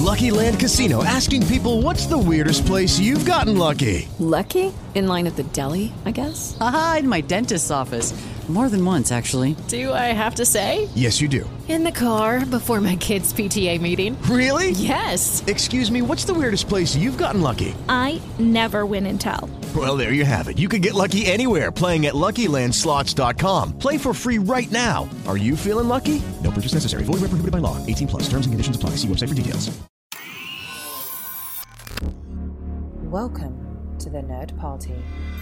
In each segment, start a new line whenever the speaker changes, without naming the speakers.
Lucky Land Casino, asking people, what's the weirdest place you've gotten lucky?
Lucky? In line at the deli, I guess?
Aha, in my dentist's office. More than once, actually.
Do I have to say?
Yes, you do.
In the car before my kids' PTA meeting.
Really?
Yes.
Excuse me, what's the weirdest place you've gotten lucky?
I never win and tell.
Well, there you have it. You can get lucky anywhere, playing at LuckyLandSlots.com. Play for free right now. Are you feeling lucky? No purchase necessary. Void where prohibited by law. 18 plus. Terms and conditions apply. See website for details.
Welcome to the Nerd Party.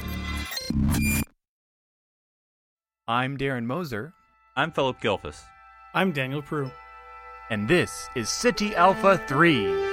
I'm Darren Moser.
I'm Philip Gilfus.
I'm Daniel Prue.
And this is City Alpha 3.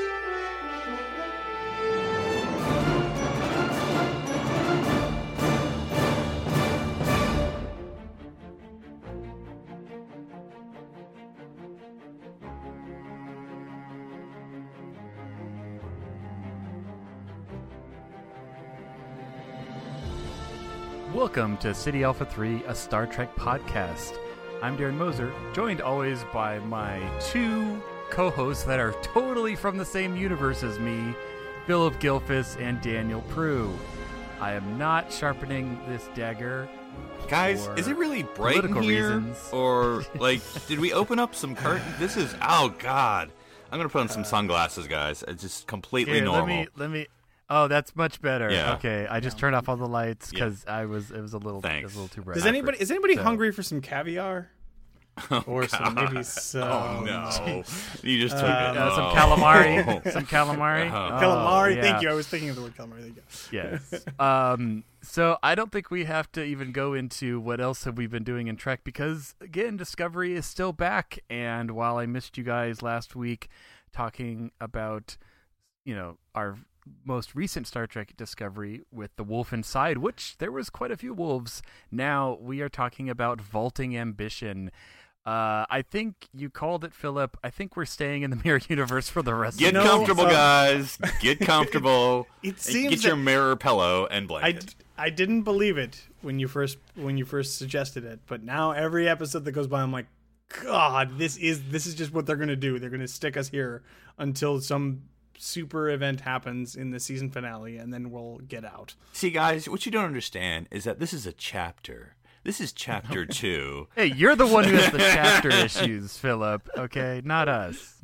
Welcome to City Alpha 3, a Star Trek podcast. I'm Darren Moser, joined always by my two co-hosts that are totally from the same universe as me, Philip Gilfus and Daniel Prue. I am not sharpening this dagger.
Guys, is it really bright in here?
Reasons.
Or, like, did we open up some curtains? This is, oh, God. I'm going to put on some sunglasses, guys. It's just completely normal.
Let me. Oh, that's much better.
Yeah.
Okay, I just turned off all the lights because it was a little too bright.
Is anybody hungry for some caviar? Or some maybe some.
Oh no! You just took it.
Some calamari. Some calamari.
Calamari.
Yeah.
Thank you. I was thinking of the word calamari. Thank you.
Yes. So I don't think we have to even go into what else have we been doing in Trek because again, Discovery is still back. And while I missed you guys last week talking about, our most recent Star Trek Discovery with the Wolf Inside, which there was quite a few wolves. Now we are talking about Vaulting Ambition. I think you called it, Philip. I think we're staying in the Mirror Universe for the rest of the
Get comfortable, guys. Get comfortable.
It seems
get your mirror pillow and blanket.
I didn't believe it when you first suggested it, but now every episode that goes by, I'm like, God, this is just what they're gonna do. They're gonna stick us here until some super event happens in the season finale, and then we'll get out.
See, guys, what you don't understand is that this is a chapter. This is chapter 2.
Hey, you're the one who has the chapter issues, Philip. Okay, not us.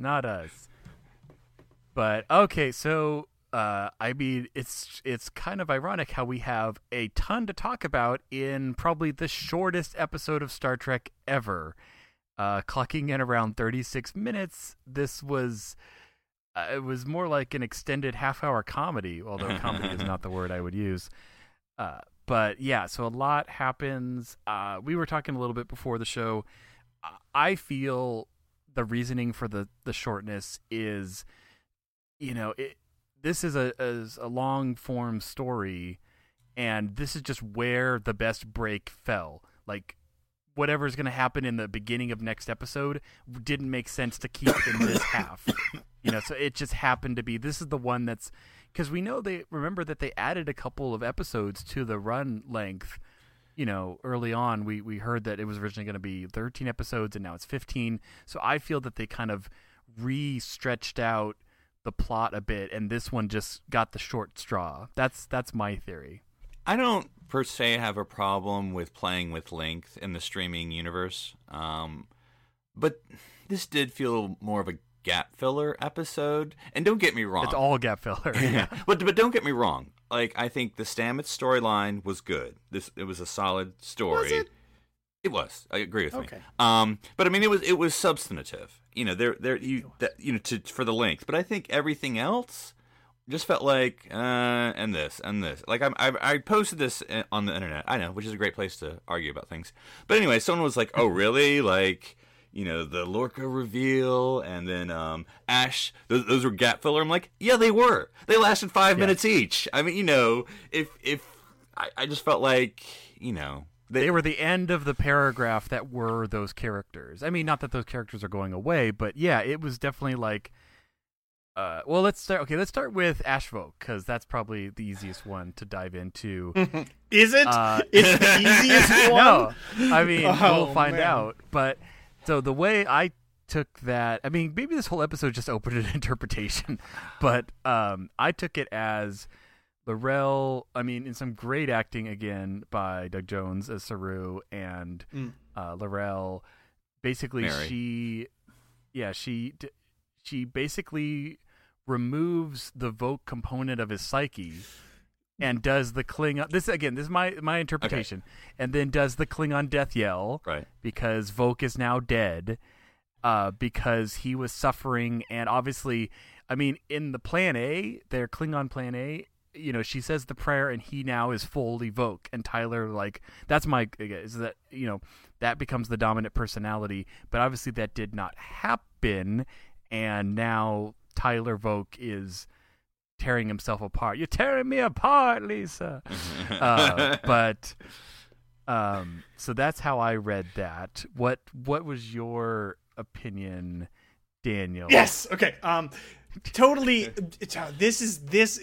But okay, so it's kind of ironic how we have a ton to talk about in probably the shortest episode of Star Trek ever, clocking in around 36 minutes. This was. It was more like an extended half-hour comedy, although comedy is not the word I would use. But yeah, so a lot happens. We were talking a little bit before the show. I feel the reasoning for the shortness is, this is a long-form story, and this is just where the best break fell. Like, whatever's going to happen in the beginning of next episode didn't make sense to keep in this half. So it just happened to be, this is the one that's, because we know remember that they added a couple of episodes to the run length, early on. We heard that it was originally going to be 13 episodes and now it's 15. So I feel that they kind of re-stretched out the plot a bit, and this one just got the short straw. That's my theory.
I don't per se have a problem with playing with length in the streaming universe, but this did feel more of a gap filler episode. And don't get me wrong,
it's all gap filler.
Yeah. But don't get me wrong. Like, I think the Stamets storyline was good. It was a solid story.
Was it?
It was. I agree with
okay.
me. But I mean, it was substantive. For the length. But I think everything else just felt like and this. Like I posted this on the internet. I know, which is a great place to argue about things. But anyway, someone was like, "Oh, really? Like, the Lorca reveal, and then Ash, those were gap filler." I'm like, yeah, they were. They lasted 5 minutes each. I mean, if I just felt like,
they were the end of the paragraph that were those characters. I mean, not that those characters are going away, but yeah, it was definitely like, let's start with Ash Vogue, because that's probably the easiest one to dive into.
Is it? It's the easiest one?
No, I mean, we'll find out. But so the way I took that. I mean, maybe this whole episode just opened an interpretation, but I took it as L'Rell. I mean, in some great acting again by Doug Jones as Saru and L'Rell. Basically,
Mary.
she basically removes the Voq component of his psyche and does the Klingon. This is my interpretation, and then does the Klingon death yell,
Right.
Because Voq is now dead, because he was suffering, and obviously, I mean, in the Plan A, their Klingon Plan A, she says the prayer, and he now is fully Voq, and Tyler, that's my is that that becomes the dominant personality, but obviously that did not happen, and now Tyler Voq is tearing himself apart. You're tearing me apart, Lisa. So that's how I read that. What was your opinion, Daniel?
Yes. Okay. Totally. This is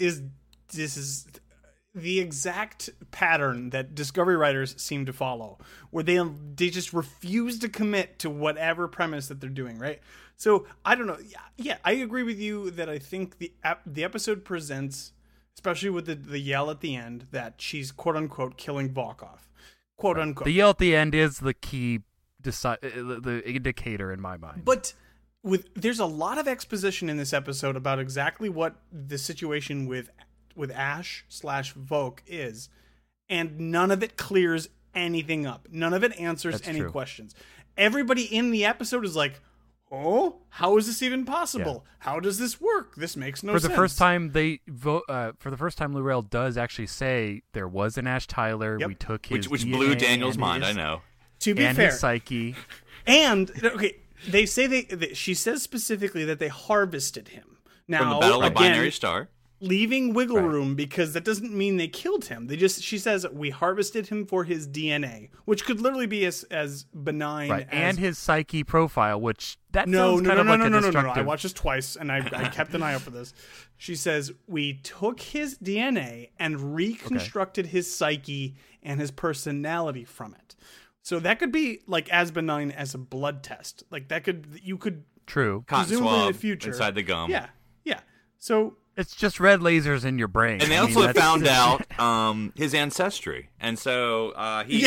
the exact pattern that Discovery writers seem to follow, where they just refuse to commit to whatever premise that they're doing, right? So I don't know. Yeah, I agree with you that I think the episode presents, especially with the yell at the end, that she's quote unquote killing Volkov, quote unquote.
The yell at the end is the key, the indicator in my mind.
But there's a lot of exposition in this episode about exactly what the situation with Ash / Voq is, and none of it clears anything up. None of it answers any questions. Everybody in the episode is like, oh, how is this even possible? Yeah. How does this work? This makes no sense.
For the first time, L'Rell does actually say there was an Ash Tyler.
Yep.
We took his
which
DNA
blew Daniel's mind. I know.
To be
and
fair,
his psyche.
And they say she says specifically that they harvested him. Now,
from the Battle of
again,
Binary Star.
Leaving wiggle room, because that doesn't mean they killed him. She says we harvested him for his DNA, which could literally be as benign as...
and his psyche profile, which sounds kind of like a destructive...
No. I watched this twice, and I kept an eye out for this. She says we took his DNA and reconstructed his psyche and his personality from it. So that could be as benign as a blood test. You could
True.
Cotton
presumably
swab
in the future
inside the gum.
Yeah. So
it's just red lasers in your brain.
And they also found out his ancestry, and so he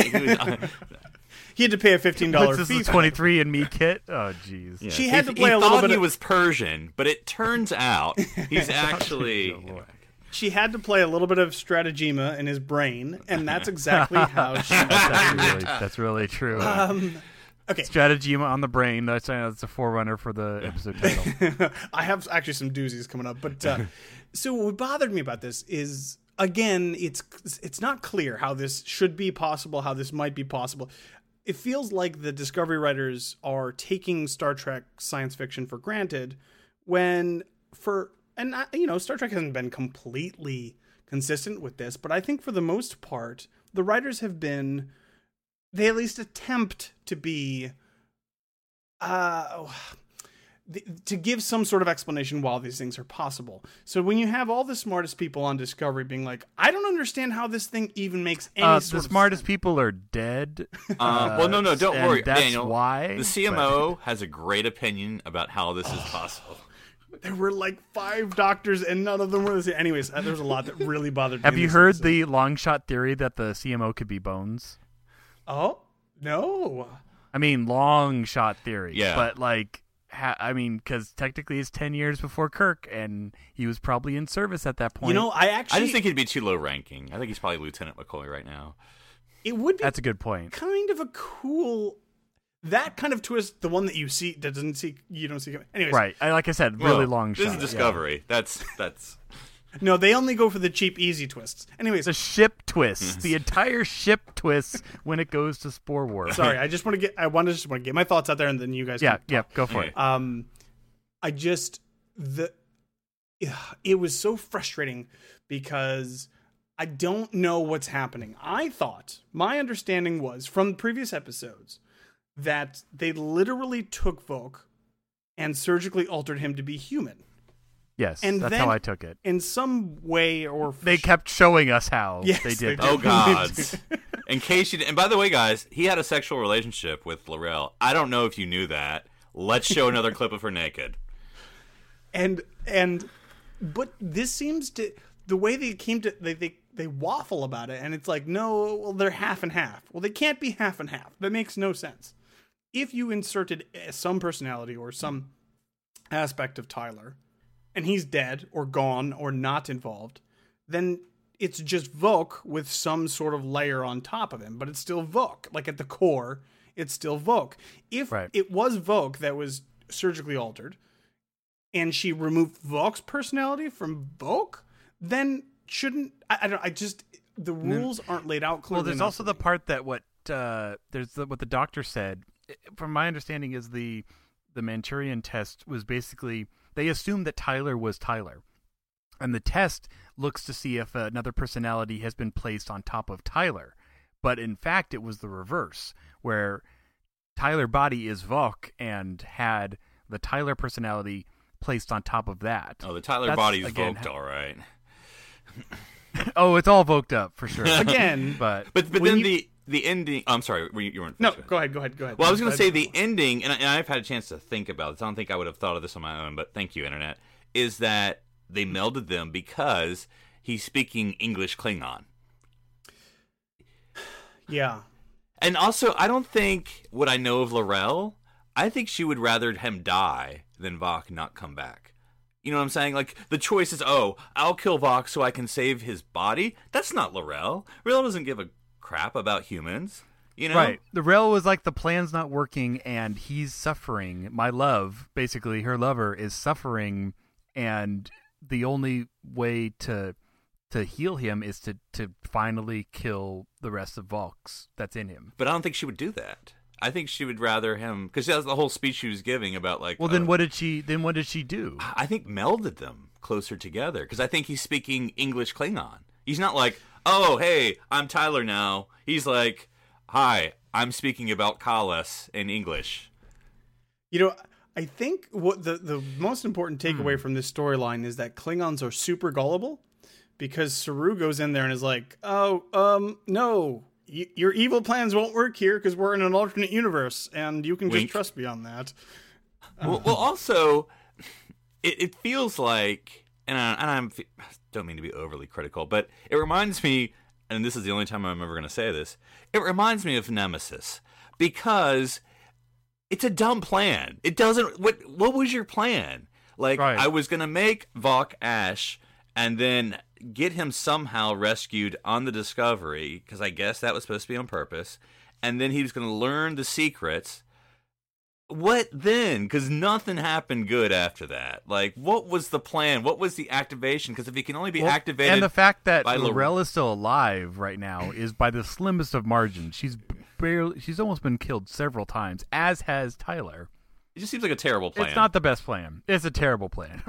had to pay a $15
this
fee.
is a 23andMe kit. Oh, jeez.
Yeah.
She had to play a little bit.
He was Persian, but it turns out he's actually.
She had to play a little bit of stratagema in his brain, and that's exactly how she.
That's really true.
Okay.
Stratagema on the brain. That's a forerunner for the episode title.
I have actually some doozies coming up, but so what bothered me about this is, again, it's not clear how this should be possible, how this might be possible. It feels like the Discovery writers are taking Star Trek science fiction for granted, Star Trek hasn't been completely consistent with this, but I think for the most part, the writers have been. They at least attempt to be, to give some sort of explanation while these things are possible. So when you have all the smartest people on Discovery being like, I don't understand how this thing even makes any sort of sense.
The smartest people are dead.
Well, no, don't worry,
that's
Daniel.
Why?
The CMO has a great opinion about how this is possible.
There were 5 doctors and none of them were the same. Anyways, there's a lot that really bothered me.
Have you heard the long shot theory that the CMO could be Bones?
Oh, no.
I mean, long shot theory.
Yeah.
But, because technically it's 10 years before Kirk, and he was probably in service at that point.
I just think he'd be too low ranking. I think he's probably Lieutenant McCoy right now.
It would be.
That's a good point.
Kind of a cool. That kind of twist, the one that you don't see. Anyways.
Right. Like I said, really long shot.
This is Discovery. Yeah. That's.
No, they only go for the cheap, easy twists. Anyways.
The ship twists. The entire ship twists when it goes to Spore War.
Sorry, I just want to get my thoughts out there, and then you guys
Yeah, go for it.
It was so frustrating because I don't know what's happening. My understanding was, from previous episodes, that they literally took Voq and surgically altered him to be human.
Yes,
and
that's
then,
how I took it.
In some way or...
They kept showing us how they did.
Oh, God. In case you didn't... And by the way, guys, he had a sexual relationship with L'Rell. I don't know if you knew that. let's show another clip of her naked.
But this seems to, the way they came to, they waffle about it, and it's like, no, well, they're half and half. Well, they can't be half and half. That makes no sense. If you inserted some personality or some aspect of Tyler, and he's dead or gone or not involved, then it's just Vok with some sort of layer on top of him, but it's still Vok. Like at the core, it's still Vok. If it was Vok that was surgically altered, and she removed Vok's personality from Vok, then shouldn't the rules aren't laid out clearly.
Well, there's also the part that what the doctor said. From my understanding, is the Manchurian test was basically they assumed that Tyler was Tyler, and the test looks to see if another personality has been placed on top of Tyler, but in fact it was the reverse, where Tyler body is Vok and had the Tyler personality placed on top of that.
Oh, the Tyler body's Voked, all right.
Oh, it's all Voked up for sure.
Again,
but then the ending. I'm sorry, you weren't.
No, go ahead.
Well, I was going to say the ending, and I've had a chance to think about this. I don't think I would have thought of this on my own, but thank you, Internet. Is that they melded them because he's speaking English Klingon.
Yeah.
And also, I don't think what I know of L'Rell, I think she would rather him die than Vok not come back. You know what I'm saying? Like, the choice is, I'll kill Vok so I can save his body. That's not L'Rell. L'Rell doesn't give a crap about humans. You know?
Right. L'Rell was like, the plan's not working and he's suffering. My love, basically, her lover, is suffering, and the only way to heal him is to finally kill the rest of Vox that's in him.
But I don't think she would do that. I think she would rather him, because that's the whole speech she was giving about, like...
Well, then what did she do?
I think melded them closer together, because I think he's speaking English Klingon. He's not like, oh, hey, I'm Tyler now. He's like, hi, I'm speaking about Kallus in English.
You know, I think what the most important takeaway from this storyline is that Klingons are super gullible, because Saru goes in there and is like, no, your evil plans won't work here because we're in an alternate universe, and you can just trust me on that.
Well, also, it feels like, and I don't mean to be overly critical, but it reminds me, and this is the only time I'm ever going to say this, it reminds me of Nemesis, because it's a dumb plan. It doesn't. What was your plan? Like, right. I was going to make Vok Ash, and then get him somehow rescued on the Discovery, because I guess that was supposed to be on purpose, and then he was going to learn the secrets. What then? Because nothing happened good after that. Like, what was the plan? What was the activation? Because if he can only be activated...
And the fact that L'Rell is still alive right now is by the slimmest of margins. She's almost been killed several times, as has Tyler.
It just seems like a terrible plan.
It's not the best plan. It's a terrible plan.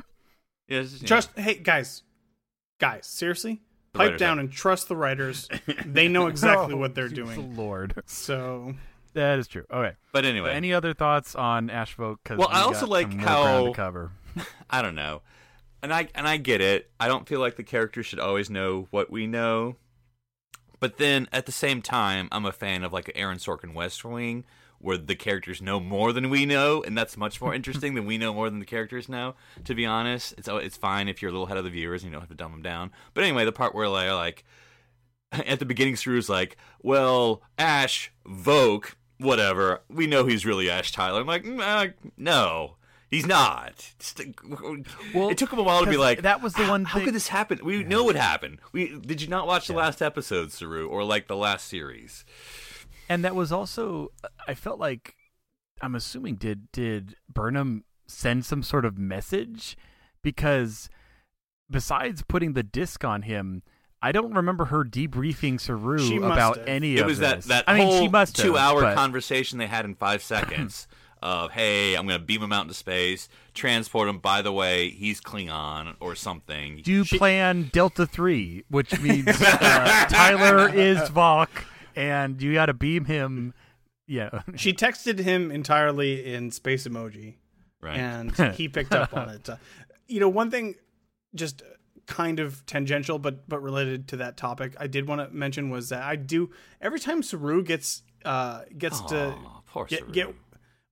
Hey, guys, seriously? Pipe down and trust the writers. They know exactly what they're doing.
Lord.
So...
That is true. Okay.
But anyway.
So any other thoughts on Ash Vok?
Well, I also like how...
to cover.
I don't know. And I get it. I don't feel like the characters should always know what we know. But then, at the same time, I'm a fan of like Aaron Sorkin West Wing, where the characters know more than we know, and that's much more interesting than we know more than the characters know, to be honest. It's fine if you're a little ahead of the viewers and you don't have to dumb them down. But anyway, the part where like at the beginning, Saru's like, well, Ash, Vok... whatever, we know he's really Ash Tyler. I'm like, no, he's not. Well, it took him a while to be like,
that was the one
how could this happen? We know what happened. Did you not watch the last episode, Saru, or like the last series?
And that was also, I felt like, I'm assuming, did Burnham send some sort of message? Because besides putting the disc on him, I don't remember her debriefing Saru about any of this.
It was that whole 2-hour conversation they had in 5 seconds of, hey, I'm going to beam him out into space, transport him, by the way, he's Klingon or something.
Do you plan Delta 3, which means Tyler is Vok, and you got to beam him. Yeah.
She texted him entirely in space emoji,
right?
And he picked up on it. One thing, just... kind of tangential but related to that topic I did want to mention was that I do every time Saru gets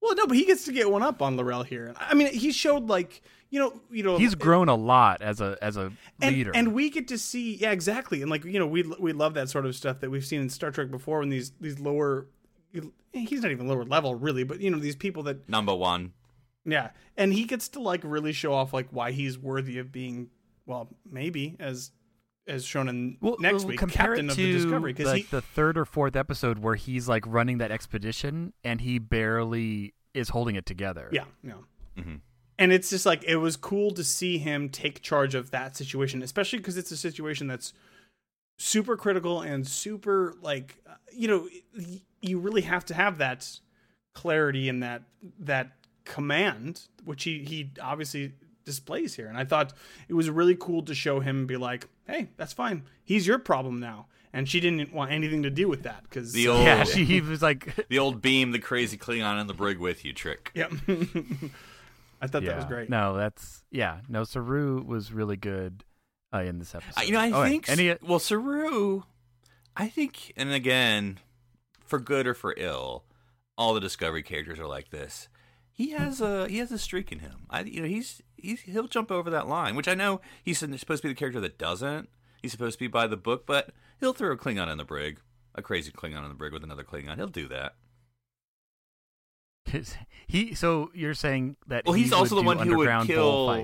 Well, no, but he gets to get one up on Laurel here. I mean, he showed like
he's grown a lot as a leader,
and we get to see exactly, and like we love that sort of stuff that we've seen in Star Trek before when these lower, he's not even lower level really, but these people that
number one,
yeah, and he gets to like really show off like why he's worthy of being maybe as shown in next week, captain of the Discovery, because
like the third or fourth episode where he's like running that expedition and he barely is holding it together.
Yeah.
Mm-hmm.
And it's just like, it was cool to see him take charge of that situation, especially because it's a situation that's super critical and super like, you really have to have that clarity and that command, which he obviously displays here. And I thought it was really cool to show him be like, hey, that's fine. He's your problem now. And she didn't want anything to do with that because
he was like
the old beam the crazy Klingon in the brig with you trick.
Yep. I thought that was great.
No, Saru was really good in this episode.
I think Saru, I think, and again, for good or for ill, all the Discovery characters are like this. He has a streak in him. He'll jump over that line, which I know he's supposed to be the character that doesn't. He's supposed to be by the book, but he'll throw a Klingon in the brig, a crazy Klingon in the brig with another Klingon. He'll do that.
So you're saying that?
Well, he's also the one who would kill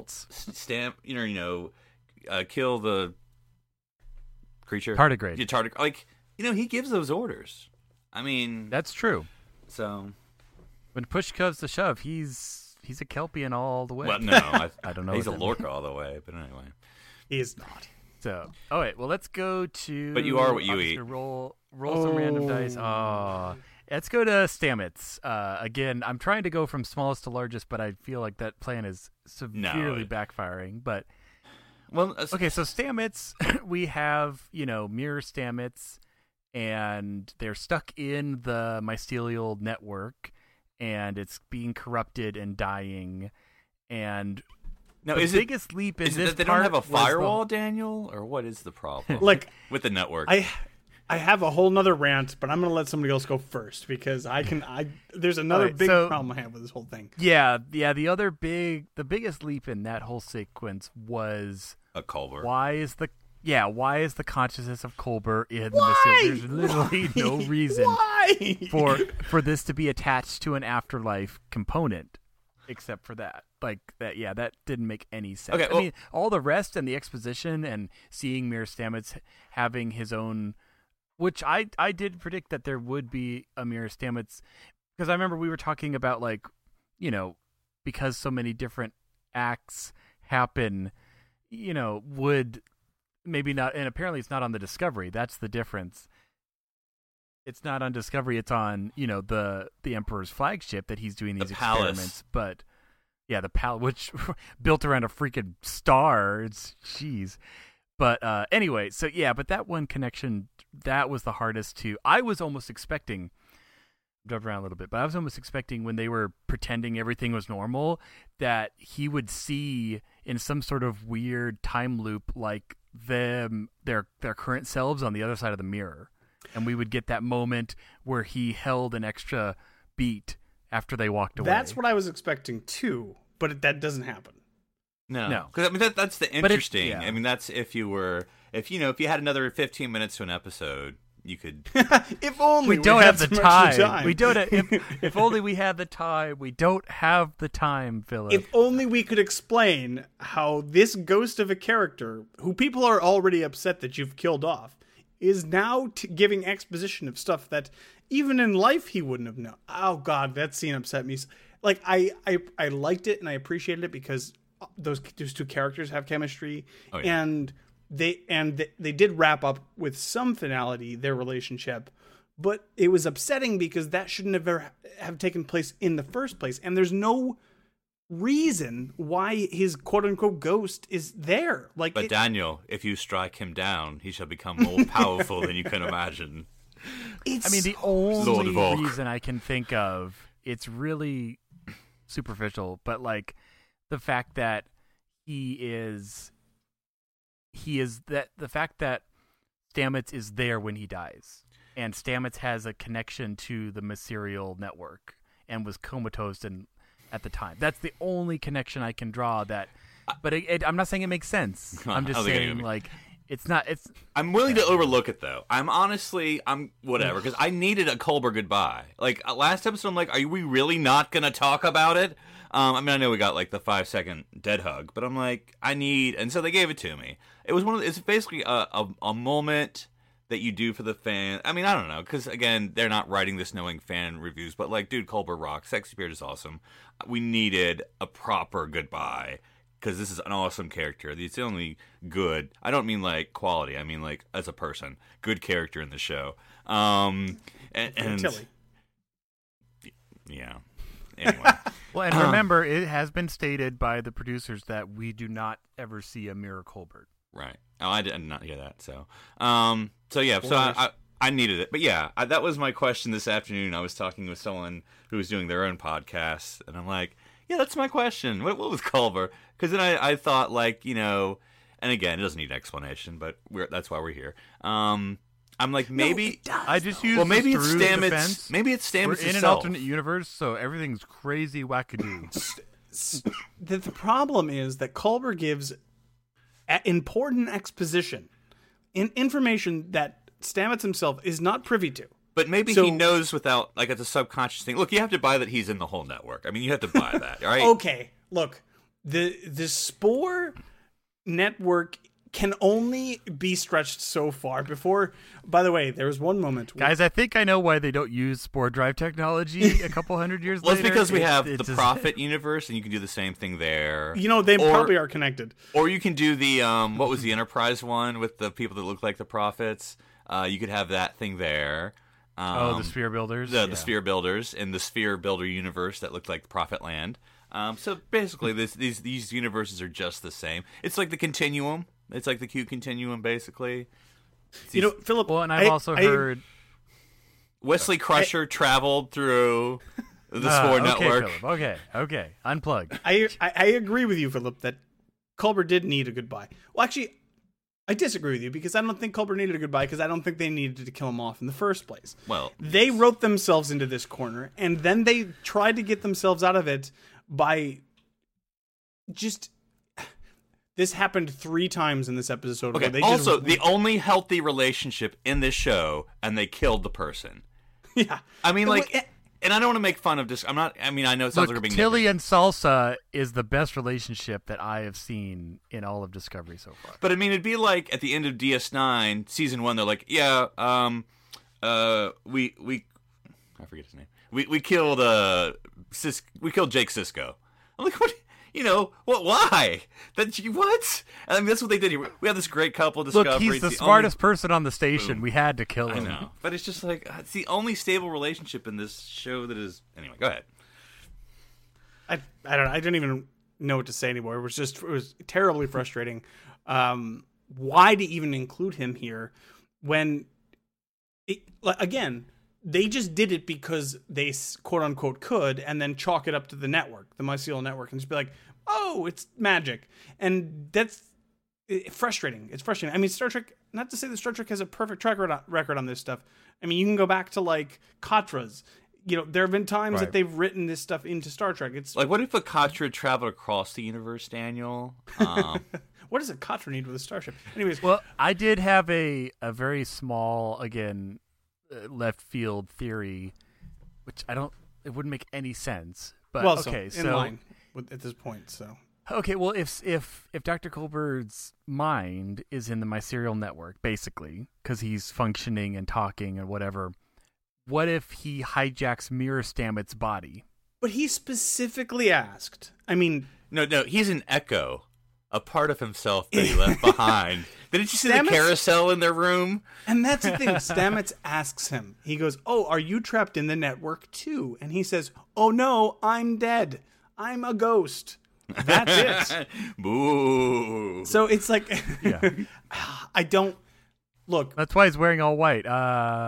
kill the creature.
Tardigrade.
Yeah, he gives those orders. I mean,
that's true.
So
when push comes to shove, he's a Kelpian all the way.
Well, no,
I don't know.
He's a Lorca all the way, but anyway,
he is not.
So, all right. Well, let's go to.
But you are what you eat.
Roll some random dice. Oh, let's go to Stamets. Again, I'm trying to go from smallest to largest, but I feel like that plan is severely backfiring. But okay. So Stamets, we have Mirror Stamets, and they're stuck in the mycelial network, and it's being corrupted and dying, and.
Now,
the biggest leap in
is
this
it that they don't have a firewall, Daniel, or what is the problem?
Like
with the network,
I have a whole nother rant, but I'm going to let somebody else go first because there's another big problem I have with this whole thing.
Yeah. The biggest leap in that whole sequence was
a Culber.
Why is the consciousness of Culber in the mycelium? There's literally no reason for this to be attached to an afterlife component. Except for that, that didn't make any sense.
Okay, well,
I mean, all the rest and the exposition and seeing Mirror Stamets having his own, which I did predict that there would be a Mirror Stamets, because I remember we were talking about because so many different acts happen, would maybe not, and apparently it's not on the Discovery. That's the difference. It's not on Discovery. It's on the Emperor's flagship that he's doing these experiments. But the Palace, which built around a freaking star. Jeez. But anyway, so but that one connection, that was the hardest to. I was almost expecting. Jump around a little bit, but I was almost expecting when they were pretending everything was normal that he would see in some sort of weird time loop like their current selves on the other side of the mirror. And we would get that moment where he held an extra beat after they walked away.
That's what I was expecting too, but that doesn't happen.
No, because I mean that's the interesting. I mean that's if you had another 15 minutes to an episode, you could.
If only
we don't have the time. We don't. If only we had the time. We don't have the time, Philip.
If only we could explain how this ghost of a character, who people are already upset that you've killed off, is now giving exposition of stuff that even in life he wouldn't have known. Oh God, that scene upset me. Like I liked it and I appreciated it because those two characters have chemistry, and they did wrap up with some finality their relationship, but it was upsetting because that shouldn't have taken place in the first place, and there's no reason why his quote-unquote ghost is there.
But Daniel, if you strike him down, he shall become more powerful than you can imagine.
The only reason I can think of, it's really superficial, but the fact that the fact that Stamets is there when he dies, and Stamets has a connection to the mycelial network, and was comatose at the time. That's the only connection I can draw. But I'm not saying it makes sense. I'm just saying like it's not. It's.
I'm willing to overlook it though. I'm whatever because I needed a Culber goodbye. Like last episode, I'm like, are we really not gonna talk about it? I mean, I know we got like the 5-second dead hug, but I'm like, and so they gave it to me. It was it's basically a moment that you do for the fan. I mean, I don't know, because again, they're not writing this knowing fan reviews, but like, dude, Culber rocks. Sexy Spirit is awesome. We needed a proper goodbye because this is an awesome character. It's the only good. I don't mean like quality. I mean like as a person, good character in the show. And
Tilly.
Yeah. Anyway.
Well, and remember, it has been stated by the producers that we do not ever see a Mirror Colbert.
Right. Oh, I did not hear that. So I needed it. But yeah, that was my question this afternoon. I was talking with someone who was doing their own podcast, and I'm like, yeah, that's my question. What was Culber? Because then I thought, like, and again, it doesn't need an explanation, but that's why we're here. I'm like, maybe
I just use
maybe it's Stamets.
Defense.
Maybe it's Stamets.
We're in an
itself.
alternate universe, so everything's crazy wackadoo.
The problem is that Culber gives important exposition in information that Stamets himself is not privy to.
But maybe he knows without, like, it's a subconscious thing. Look, you have to buy that he's in the whole network. I mean, you have to buy that, right?
Okay, look, the Spore network can only be stretched so far before. By the way, there was one moment,
guys. I think I know why they don't use Spore drive technology a couple hundred years later.
Well, it's because we have the Prophet universe, and you can do the same thing there.
They probably are connected.
Or you can do the what was the Enterprise one with the people that look like the prophets? You could have that thing there.
The Sphere Builders.
The Sphere Builders in the Sphere Builder universe that looked like the Prophet Land. So basically, these universes are just the same. It's like the continuum. It's like the Q continuum, basically.
Philip.
Well, and I've also heard
Wesley Crusher traveled through the Spore network.
Philip. Okay. Unplug.
I agree with you, Philip, that Culber did need a goodbye. Well, actually, I disagree with you because I don't think Culber needed a goodbye because I don't think they needed to kill him off in the first place.
Well,
they wrote themselves into this corner, and then they tried to get themselves out of it by just. This happened 3 times in this episode.
Okay. The only healthy relationship in this show, and they killed the person.
Yeah.
I mean, and I don't want to make fun of this. I know it sounds like we're being
Tilly and Salsa is the best relationship that I have seen in all of Discovery so far.
But I mean, it'd be like at the end of DS9 season 1, they're like, yeah, we I forget his name. We killed Jake Sisko. I'm like, what? What? Why? What? I mean, that's what they did here. We have this great couple. Discovery.
Look, he's the smartest person on the station. We had to kill him.
I know, but it's just like it's the only stable relationship in this show that is. Anyway, go ahead.
I don't know. I don't even know what to say anymore. It was terribly frustrating. Why to even include him here when, again, they just did it because they quote unquote could, and then chalk it up to the network, the Mycelial network, and just be like, "Oh, it's magic," and that's frustrating. It's frustrating. I mean, Star Trek. Not to say that Star Trek has a perfect track record on this stuff. I mean, you can go back to like Katras. There have been times that they've written this stuff into Star Trek. It's
like, what if a Katra traveled across the universe, Daniel?
What does a Katra need with a starship? Anyways,
well, I did have a very small, again, left field theory, which it wouldn't make any sense. But
in line at this point. So
okay, well, if Dr. Culbert's mind is in the Mycelial network, basically, because he's functioning and talking and whatever, what if he hijacks Mirror Stamets' body?
But he specifically asked. I mean,
no, he's an echo. A part of himself that he left behind. Didn't you see the carousel in their room?
And that's the thing. Stamets asks him. He goes, "Oh, are you trapped in the network too?" And he says, "Oh no, I'm dead. I'm a ghost." That's it.
Boo.
So it's like, I don't look.
That's why he's wearing all white.
It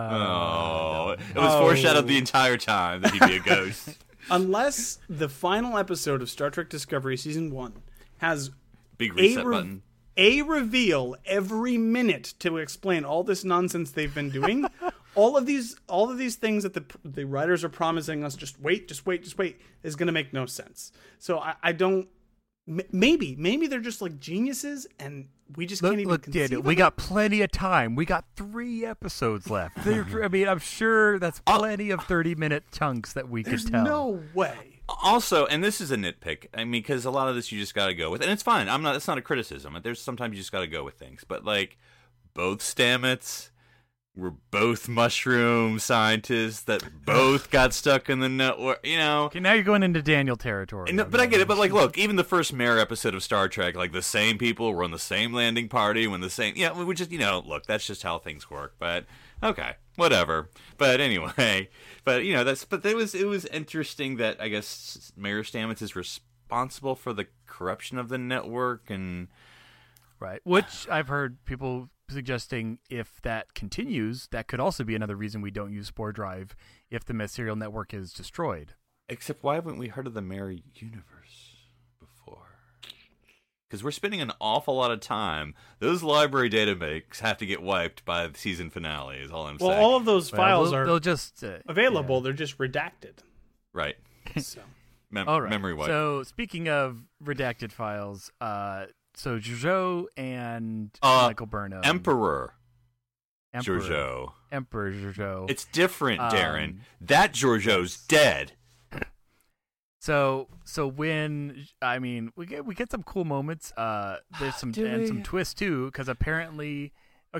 was foreshadowed the entire time that he'd be a ghost.
Unless the final episode of Star Trek Discovery Season 1 has
big reset button.
A reveal every minute to explain all this nonsense they've been doing, all of these things that the writers are promising us, just wait, is going to make no sense. So I don't. Maybe they're just like geniuses, and we just can't even conceive of
we
it.
got plenty of time. We got 3 episodes left. I mean, I'm sure that's plenty of 30-minute chunks that we
There's
could tell.
no way.
Also, and this is a nitpick. I mean, because a lot of this you just got to go with, and it's fine. It's not a criticism. There's sometimes you just got to go with things. But like, both Stamets were both mushroom scientists that both got stuck in the network. You know.
Okay, now you're going into Daniel territory.
But I get it. But like, look, even the first Mare episode of Star Trek, like the same people were on the same landing party when the same. Yeah, we just look, that's just how things work. But okay, whatever. But anyway, but it was interesting that I guess Mayor Stamets is responsible for the corruption of the network and
right, which I've heard people suggesting if that continues, that could also be another reason we don't use Spore Drive if the Serial Network is destroyed.
Except why haven't we heard of the Mare universe before? Because we're spending an awful lot of time. Those library databanks have to get wiped by the season finale, is all I'm saying.
Well, all of those files
they'll
are
just
available.
yeah.
They're just redacted.
Right.
So
All right.
Memory wipe.
So speaking of redacted files, so Georgiou and Michael Burnham.
Emperor Georgiou.
Emperor Georgiou.
It's different, Darren. That Georgiou's dead.
So when we get some cool moments. There's some twists too, because apparently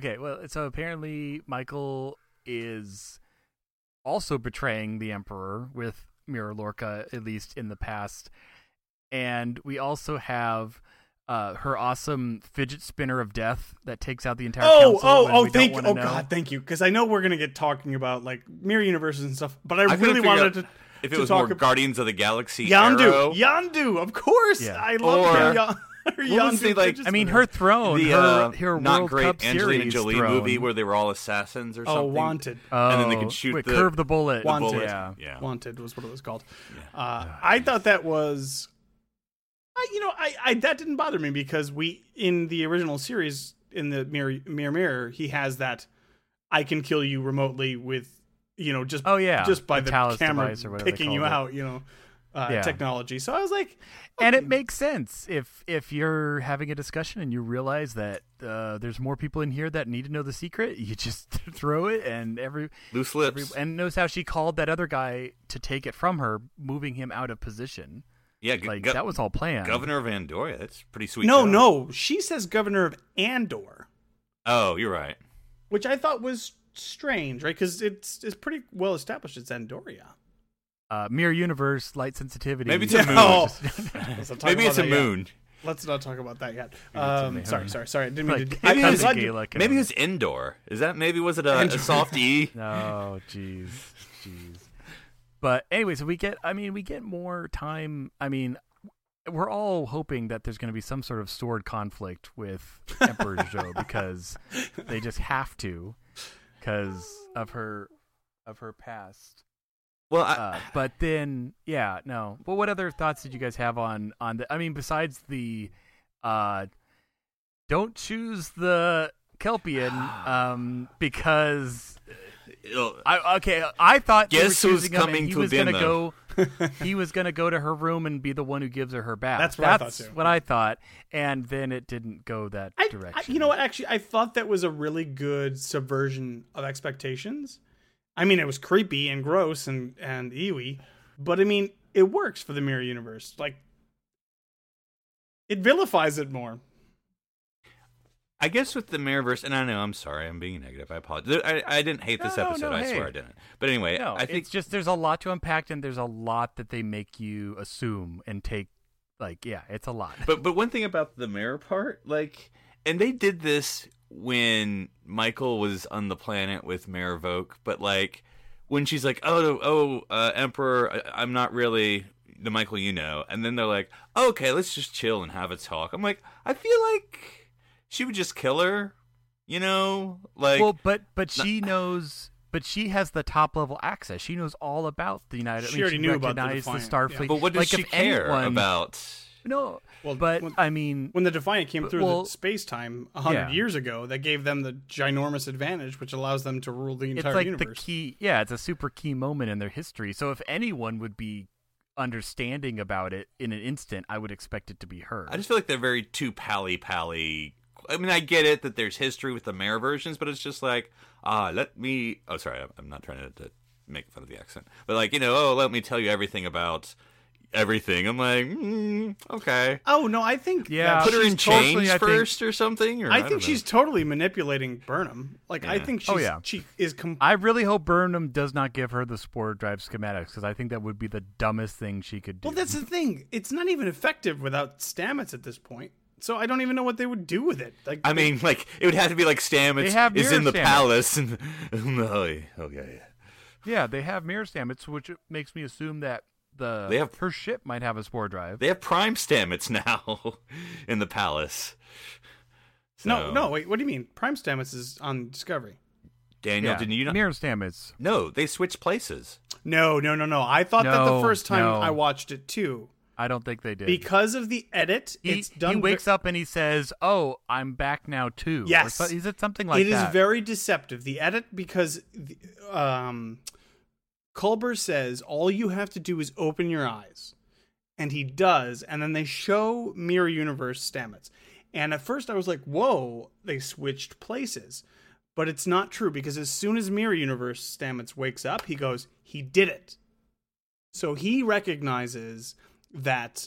Michael is also betraying the Emperor with Mira Lorca, at least in the past, and we also have her awesome fidget spinner of death that takes out the entire council.
Thank you. God, thank you. Because I know we're gonna get talking about like mirror universes and stuff, but I really wanted to.
If it was more Guardians of the Galaxy,
Yondu, of course.
Yeah.
I love
Yondu.
Her throne, her
not
World
great
Cup
Angelina
Series
Jolie
throne.
movie where they were all assassins or something.
Wanted.
And then they could shoot
Curve the Bullet.
Wanted.
Yeah.
Wanted was what it was called.
Yeah.
I thought that was. I that didn't bother me because in the original series in the Mirror, he has that I can kill you remotely with just by the camera picking you out, technology. So I was like, okay.
And it makes sense if you're having a discussion and you realize that there's more people in here that need to know the secret. You just throw it, and
loose lips.
And notice how she called that other guy to take it from her, moving him out of position.
Yeah,
that was all planned.
Governor of Andoria, that's pretty sweet.
No, she says Governor of Andor.
Oh, you're right.
Which I thought was strange, right? Because it's pretty well established it's Andoria.
Mirror universe, light sensitivity.
Maybe it's a moon.
Maybe
it's a moon.
Let's not talk about that yet. Sorry. I didn't mean to.
Maybe it's indoor. Was it a soft E?
No, jeez. But anyway, so we get more time. I mean, we're all hoping that there's going to be some sort of sword conflict with Emperor Georgiou because they just have to because of her past.
Well,
but then, no. Well, what other thoughts did you guys have on the? I mean, besides the, don't choose the Kelpian, because. I thought
guess who's coming
he
to
was
dinner.
Gonna go, he was going to go to her room and be the one who gives her bath.
That's what
I thought, and then it didn't go that direction.
You know what? Actually, I thought that was a really good subversion of expectations. I mean, it was creepy and gross and ewy, but I mean, it works for the Mirror Universe. Like, it vilifies it more.
I guess with the Mirrorverse, and I know, I'm sorry, I'm being negative. I apologize. I didn't hate this episode. I swear I didn't. But anyway, I think
it's just there's a lot to unpack, and there's a lot that they make you assume and take. It's a lot.
But one thing about the mirror part, and they did this when Michael was on the planet with Mare Voke, but when she's like, Emperor, I'm not really the Michael you know, and then they're like, okay, let's just chill and have a talk. I'm like, I feel like she would just kill her,
but she knows. But she has the top level access. She knows all about the United.
She already knew about the
Starfleet.
Yeah. But what does she care about?
No,
Well,
but
when-
I mean,
When the Defiant came through
Well,
the space-time 100
yeah.
years ago, that gave them the ginormous advantage, which allows them to rule the
it's
entire
like
universe.
the key. Yeah, it's a super key moment in their history. So if anyone would be understanding about it in an instant, I would expect it to be her.
I just feel like they're very too pally-pally. I mean, I get it that there's history with the Mare versions, but it's just like, let me... Oh, sorry, I'm not trying to make fun of the accent. But like, let me tell you everything about everything. I'm like, okay.
Oh, no, I think
Yeah.
that
Put her
she's
in
totally,
chains
I think-
first or something? Or,
I
don't
think
know.
she's totally manipulating Burnham. Like, I
Yeah.
think
Oh, yeah.
she is...
I really hope Burnham does not give her the spore drive schematics, because I think that would be the dumbest thing she could do.
Well, that's the thing. It's not even effective without Stamets at this point. So I don't even know what they would do with it. Like,
I mean, like, it would have to be like
They have
Stamets is in the
mirror Stamets.
palace. And, okay.
Yeah, they have mirror Stamets, which makes me assume that
They have-
her ship might have a spore drive.
They have Prime Stamets now in the palace. So,
no, wait. What do you mean? Prime Stamets is on Discovery.
Daniel,
yeah,
didn't you know?
mirror Stamets?
No, they switched places.
No. I thought that the
No,
first time
no.
I watched it too.
I don't think they did.
Because of the edit, it's done.
He wakes up and he says, "Oh, I'm back now too."
Yes.
Is it something like
It
that?
is very deceptive. The edit, because Culber says all you have to do is open your eyes, and he does, and then they show Mirror Universe Stamets. And at first I was like, "Whoa, they switched places," but it's not true, because as soon as Mirror Universe Stamets wakes up, he goes, "He did it." So he recognizes that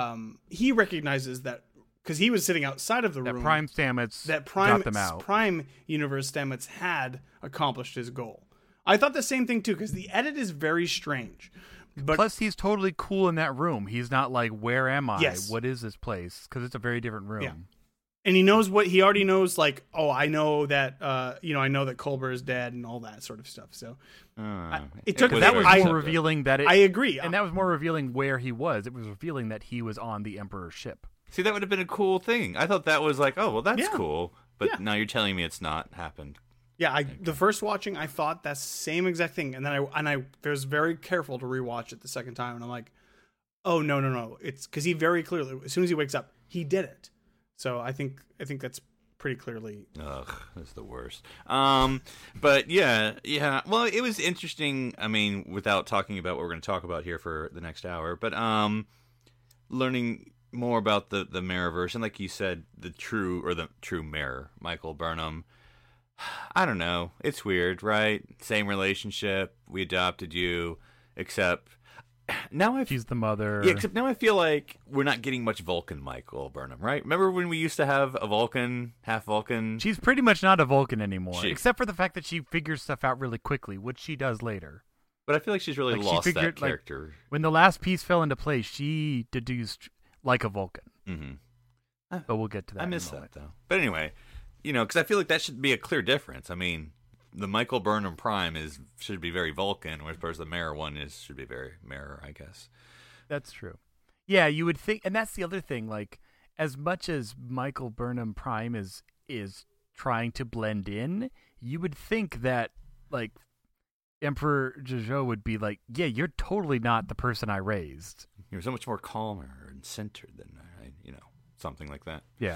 because he was sitting outside of the
that
room.
Prime Stamets
That Prime
got them out.
Prime Universe Stamets had accomplished his goal. I thought the same thing too, because the edit is very strange. But
Plus, he's totally cool in that room. He's not like, "Where am I?
Yes.
What is this place?" Because it's a very different room.
Yeah. and he knows what he already knows. Like, oh, I know that I know that Culber is dead and all that sort of stuff. So it took
That was
I-
more revealing that it.
I agree.
and that was more revealing where he was. It was revealing that he was on the Emperor's ship.
See, that would have been a cool thing. I thought that was like, oh, well, that's
Yeah.
cool. But
Yeah.
now you're telling me it's not happened.
Yeah, the first watching, I thought that same exact thing, and then I was very careful to rewatch it the second time, and I'm like, oh no, it's because he very clearly, as soon as he wakes up, he did it. So I think that's pretty clearly.
Ugh, that's the worst. But yeah. Well, it was interesting. I mean, without talking about what we're going to talk about here for the next hour, but learning more about the Mareverse, and like you said, the true Mare, Michael Burnham. I don't know. It's weird, right? Same relationship. We adopted you, except now
She's the mother.
Yeah, except now I feel like we're not getting much Vulcan Michael Burnham, right? Remember when we used to have a Vulcan, half Vulcan?
She's pretty much not a Vulcan anymore,
She-
except for the fact that she figures stuff out really quickly, which she does later.
But I feel like she's really
Like, she
lost
figured,
that
like,
character.
When the last piece fell into place, she deduced like a Vulcan.
Mm-hmm.
But we'll get to that.
I
in a
miss
moment.
that, though. But anyway, because I feel like that should be a clear difference. I mean, the Michael Burnham Prime should be very Vulcan, whereas the Mare one should be very Mare, I guess.
That's true. Yeah, you would think, and that's the other thing. Like, as much as Michael Burnham Prime is trying to blend in, you would think that like Emperor Jojo would be like, "Yeah, you're totally not the person I raised."
You're so much more calmer and centered than something like that.
Yeah.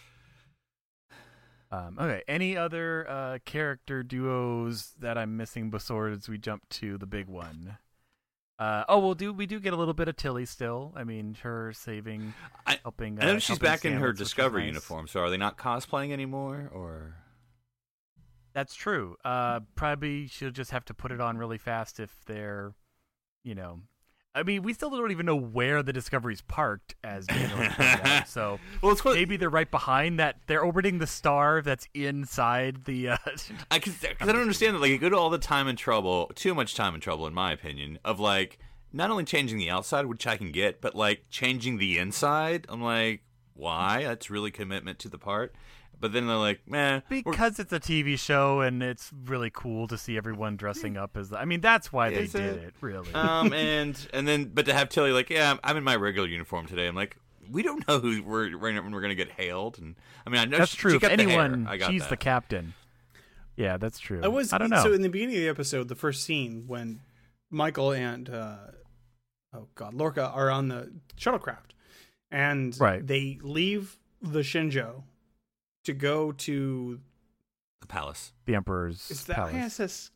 Okay. Any other character duos that I'm missing before as we jump to the big one? We do get a little bit of Tilly still. I mean, her helping.
I know she's
helping
back in her
Stamets, which is
Discovery
nice.
uniform. So are they not cosplaying anymore, or?
That's true. Probably she'll just have to put it on really fast if they're, I mean, we still don't even know where the Discovery's parked, as Daniel pointed out. So
Well, it's
maybe they're right behind that. They're orbiting the star that's inside the.
Because I don't understand that. Like, you go to all the time and trouble, too much time and trouble, in my opinion, of like not only changing the outside, which I can get, but like changing the inside. I'm like, why? That's really commitment to the part. But then they're like, meh.
Because it's a TV show and it's really cool to see everyone dressing up as. I mean, that's why they
Is
did
it?
it, really.
and then, but to have Tilly like, yeah, I'm in my regular uniform today. I'm like, we don't know who we're gonna get hailed. And I mean, I know
That's
she
true. If
got the hair.
anyone,
I got
she's
that.
the captain. Yeah, that's true.
I
don't know.
So in the beginning of the episode, the first scene when Michael and Lorca are on the shuttlecraft, and they leave the Shinjo to go to
the palace.
The Emperor's
is that
palace.
ISS?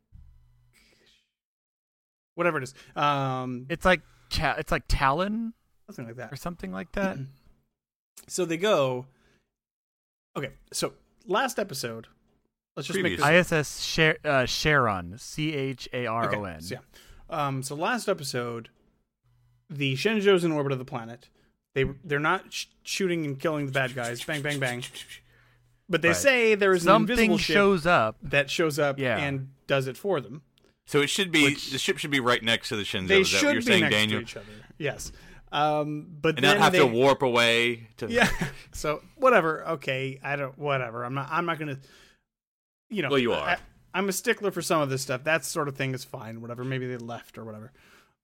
Whatever it is.
It's like Talon
Something like that.
or something like that.
So they go. Okay, so last episode. Let's just make this
ISS Charon, Charon.
Okay, so yeah. So last episode, the Shinjo's in orbit of the planet. They're not shooting and killing the bad guys. Bang, bang, bang. But they say there is an invisible ship
shows up
and does it for them.
So it should be the ship should be right next to the Shinzo.
They
Is that
should
what you're
be
saying,
next
Daniel?
to each other. Yes. But
And
then
not have to warp away to
Yeah. So whatever. Okay. Whatever. I'm not gonna.
Well, you are.
I'm a stickler for some of this stuff. That sort of thing is fine. Whatever. Maybe they left or whatever.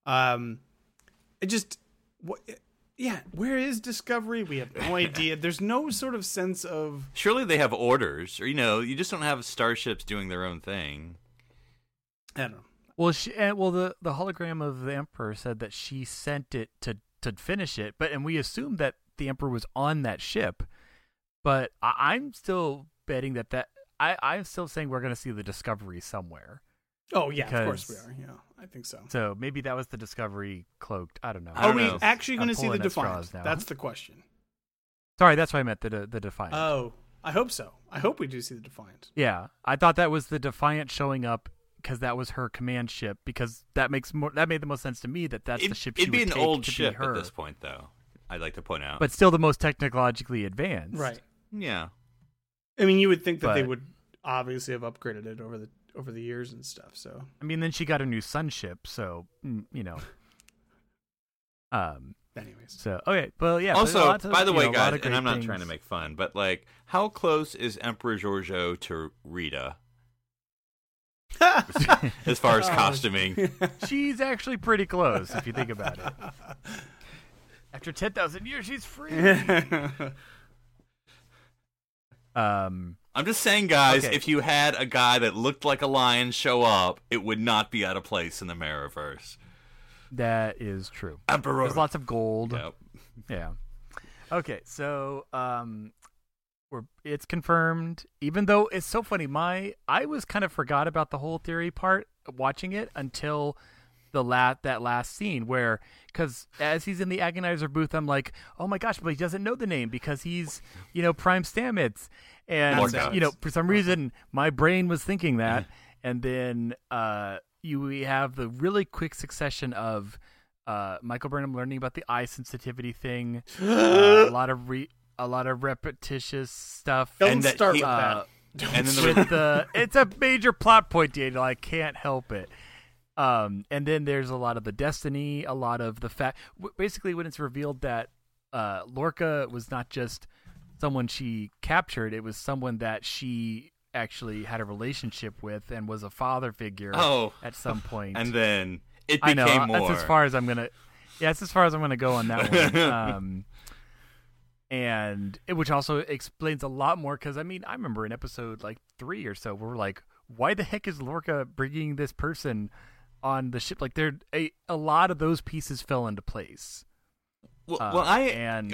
Where is Discovery? We have no idea. There's no sort of sense of.
Surely they have orders, or you just don't have starships doing their own thing.
I don't know.
Well, the hologram of the Emperor said that she sent it to finish it, and we assumed that the Emperor was on that ship. But I'm still betting that I'm still saying we're going to see the Discovery somewhere.
Oh yeah, of course we are. Yeah, I think so.
So maybe that was the Discovery cloaked. I don't know.
Are we actually going to see the Defiant?
Now.
That's the question.
Sorry, that's what I meant. The Defiant.
Oh, I hope so. I hope we do see the Defiant.
Yeah, I thought that was the Defiant showing up because that was her command ship. Because that made the most sense to me that's the ship.
It'd be an old
to
ship
be her.
at this point, though. I'd like to point out,
but still the most technologically advanced.
Right.
Yeah.
I mean, you would think that they would obviously have upgraded it over the years and stuff. So
I mean, then she got a new sunship, so
anyways.
So okay, well, yeah.
Also, by the way, guys, and I'm not trying to make fun, but like, how close is Emperor Giorgio to Rita? As far as costuming,
she's actually pretty close if you think about it. After 10,000 years, she's free.
I'm just saying, guys, if you had a guy that looked like a lion show up, it would not be out of place in the Mirrorverse.
That is true.
Emperor.
There's lots of gold.
Yep.
Yeah. Okay, so it's confirmed. Even though it's so funny, I was kind of forgot about the whole theory part watching it until that last scene where, because as he's in the agonizer booth, I'm like, oh my gosh, but he doesn't know the name because he's Prime Stamets, and for some reason my brain was thinking that, and then we have the really quick succession of Michael Burnham learning about the eye sensitivity thing, a lot of repetitious stuff.
Don't start with that.
And then
it's a major plot point, Daniel. I can't help it. And then there's a lot of the destiny, a lot of the fact. Basically, when it's revealed that Lorca was not just someone she captured, it was someone that she actually had a relationship with and was a father figure at some point.
And then it became more.
That's as far as I'm gonna. Yeah, that's as far as I'm gonna go on that one. Which also explains a lot more, because I remember in episode 3 or so, we're like, why the heck is Lorca bringing this person on the ship? Like, a lot of those pieces fell into place. And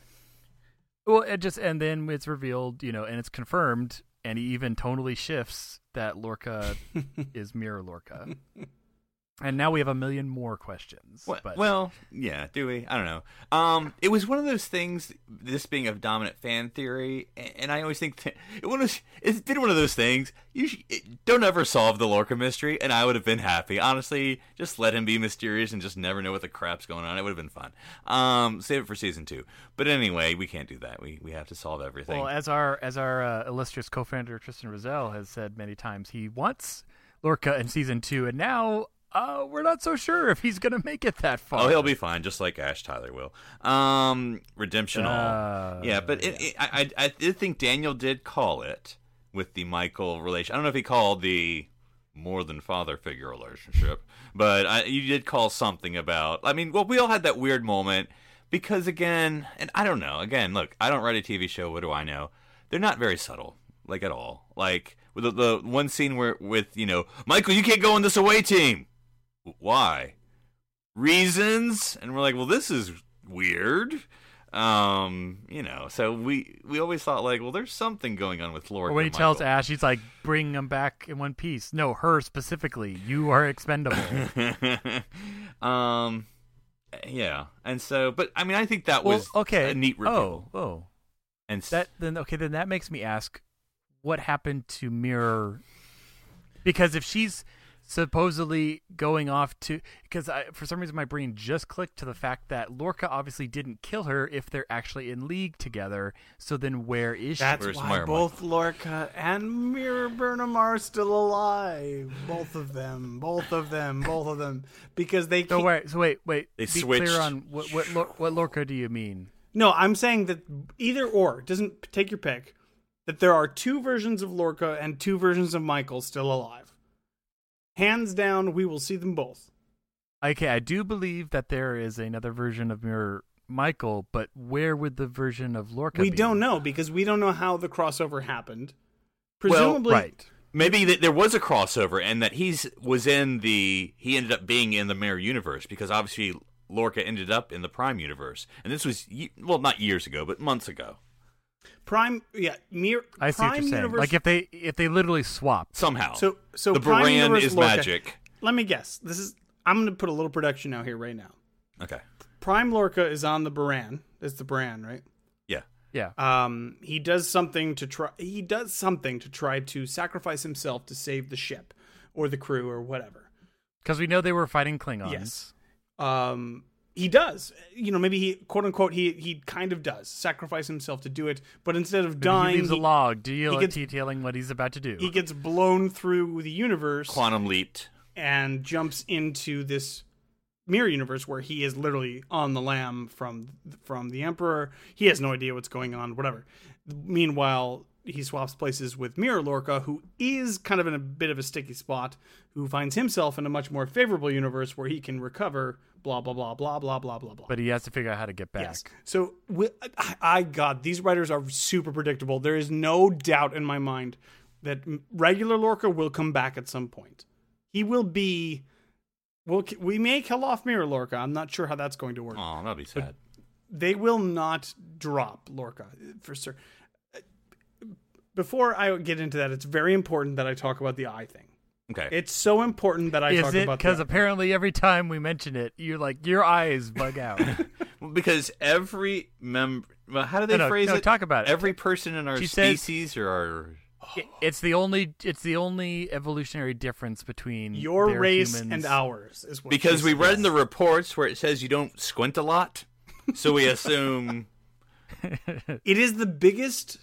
then it's revealed, and it's confirmed, and he even tonally shifts that Lorca is Mirror Lorca. And now we have a million more questions.
Well, yeah, do we? I don't know. It was one of those things, this being a dominant fan theory, and I always think it's been one of those things. Don't ever solve the Lorca mystery, and I would have been happy. Honestly, just let him be mysterious and just never know what the crap's going on. It would have been fun. Save it for season 2. But anyway, we can't do that. We have to solve everything.
Well, as our illustrious co-founder Tristan Rozelle has said many times, he wants Lorca in season 2, and now we're not so sure if he's going to make it that far.
Oh, he'll be fine, just like Ash Tyler will. Redemption all. Yeah, but I did think Daniel did call it with the Michael relation. I don't know if he called the more than father figure relationship, but you did call something about. We all had that weird moment because, again, and I don't know. Again, look, I don't write a TV show. What do I know? They're not very subtle, at all. With the one scene with Michael, you can't go on this away team. Why? Reasons? And we're like, well, this is weird. So we always thought like, well, there's something going on with Lorca.
Or when he
and
tells
Michael.
Ash, he's like, bring them back in one piece. No, her specifically. You are expendable.
Yeah, and so, but I mean, I think that was a neat reveal.
Oh.
And
Then that makes me ask, what happened to Mirror? Because if she's supposedly going off to, because for some reason my brain just clicked to the fact that Lorca obviously didn't kill her if they're actually in league together. So then where is she?
That's
Where's
why
Myra
both Lorca and Mirror Burnham are still alive. Both of them. Because they can't...
So wait.
They
Be
switched.
clear on what Lorca do you mean?
No, I'm saying that either or, doesn't take your pick, that there are two versions of Lorca and two versions of Michael still alive. Hands down, we will see them both.
Okay, I do believe that there is another version of Mirror Michael, but where would the version of Lorca
We
be?
don't know because we don't know how the crossover happened.
Well,
Presumably,
Right.
maybe that there was a crossover, and that he ended up being in the Mirror universe because obviously Lorca ended up in the Prime universe, and this was not years ago, but months ago.
Prime, yeah, Mirror.
I see
Prime
what you're saying.
universe,
Like if they literally swapped.
Somehow,
So
the
Prime
Baran
universe
is
Lorca-
magic.
Let me guess. I'm going to put a little production out here right now.
Okay,
Prime Lorca is on the Baran. It's the Baran, right?
yeah.
Yeah.
He does something to try. He does something to try to sacrifice himself to save the ship or the crew or whatever.
Because we know they were fighting Klingons.
Yes. He does. Maybe he quote unquote he kind of does sacrifice himself to do it, but instead of
He
dying,
leaves a log
gets-
detailing what he's about to do.
he gets blown through the universe
Quantum leaped.
and jumps into this mirror universe where he is literally on the lam from the Emperor. He has no idea what's going on, whatever. Meanwhile, he swaps places with Mirror Lorca, who is kind of in a bit of a sticky spot, who finds himself in a much more favorable universe where he can recover, blah, blah, blah, blah, blah, blah, blah, blah.
But he has to figure out how to get back.
Yes. So, God, these writers are super predictable. There is no doubt in my mind that regular Lorca will come back at some point. He will be... we may kill off Mirror Lorca. I'm not sure how that's going to work.
Oh, that'd be sad.
They will not drop Lorca, for sure. Before I get into that, it's very important that I talk about the eye thing.
Okay.
It's so important that I talk
Is it?
about
Because
the eye.
apparently every time we mention it, you're like, your eyes bug out.
Because every member... Well, how do they phrase it?
Talk about it.
Every person in our
She says-
species or our...
It's the only evolutionary difference between
Your
their
race
humans.
and ours is what
Because
she
we read
says.
in the reports where it says you don't squint a lot, so we assume...
It is the biggest...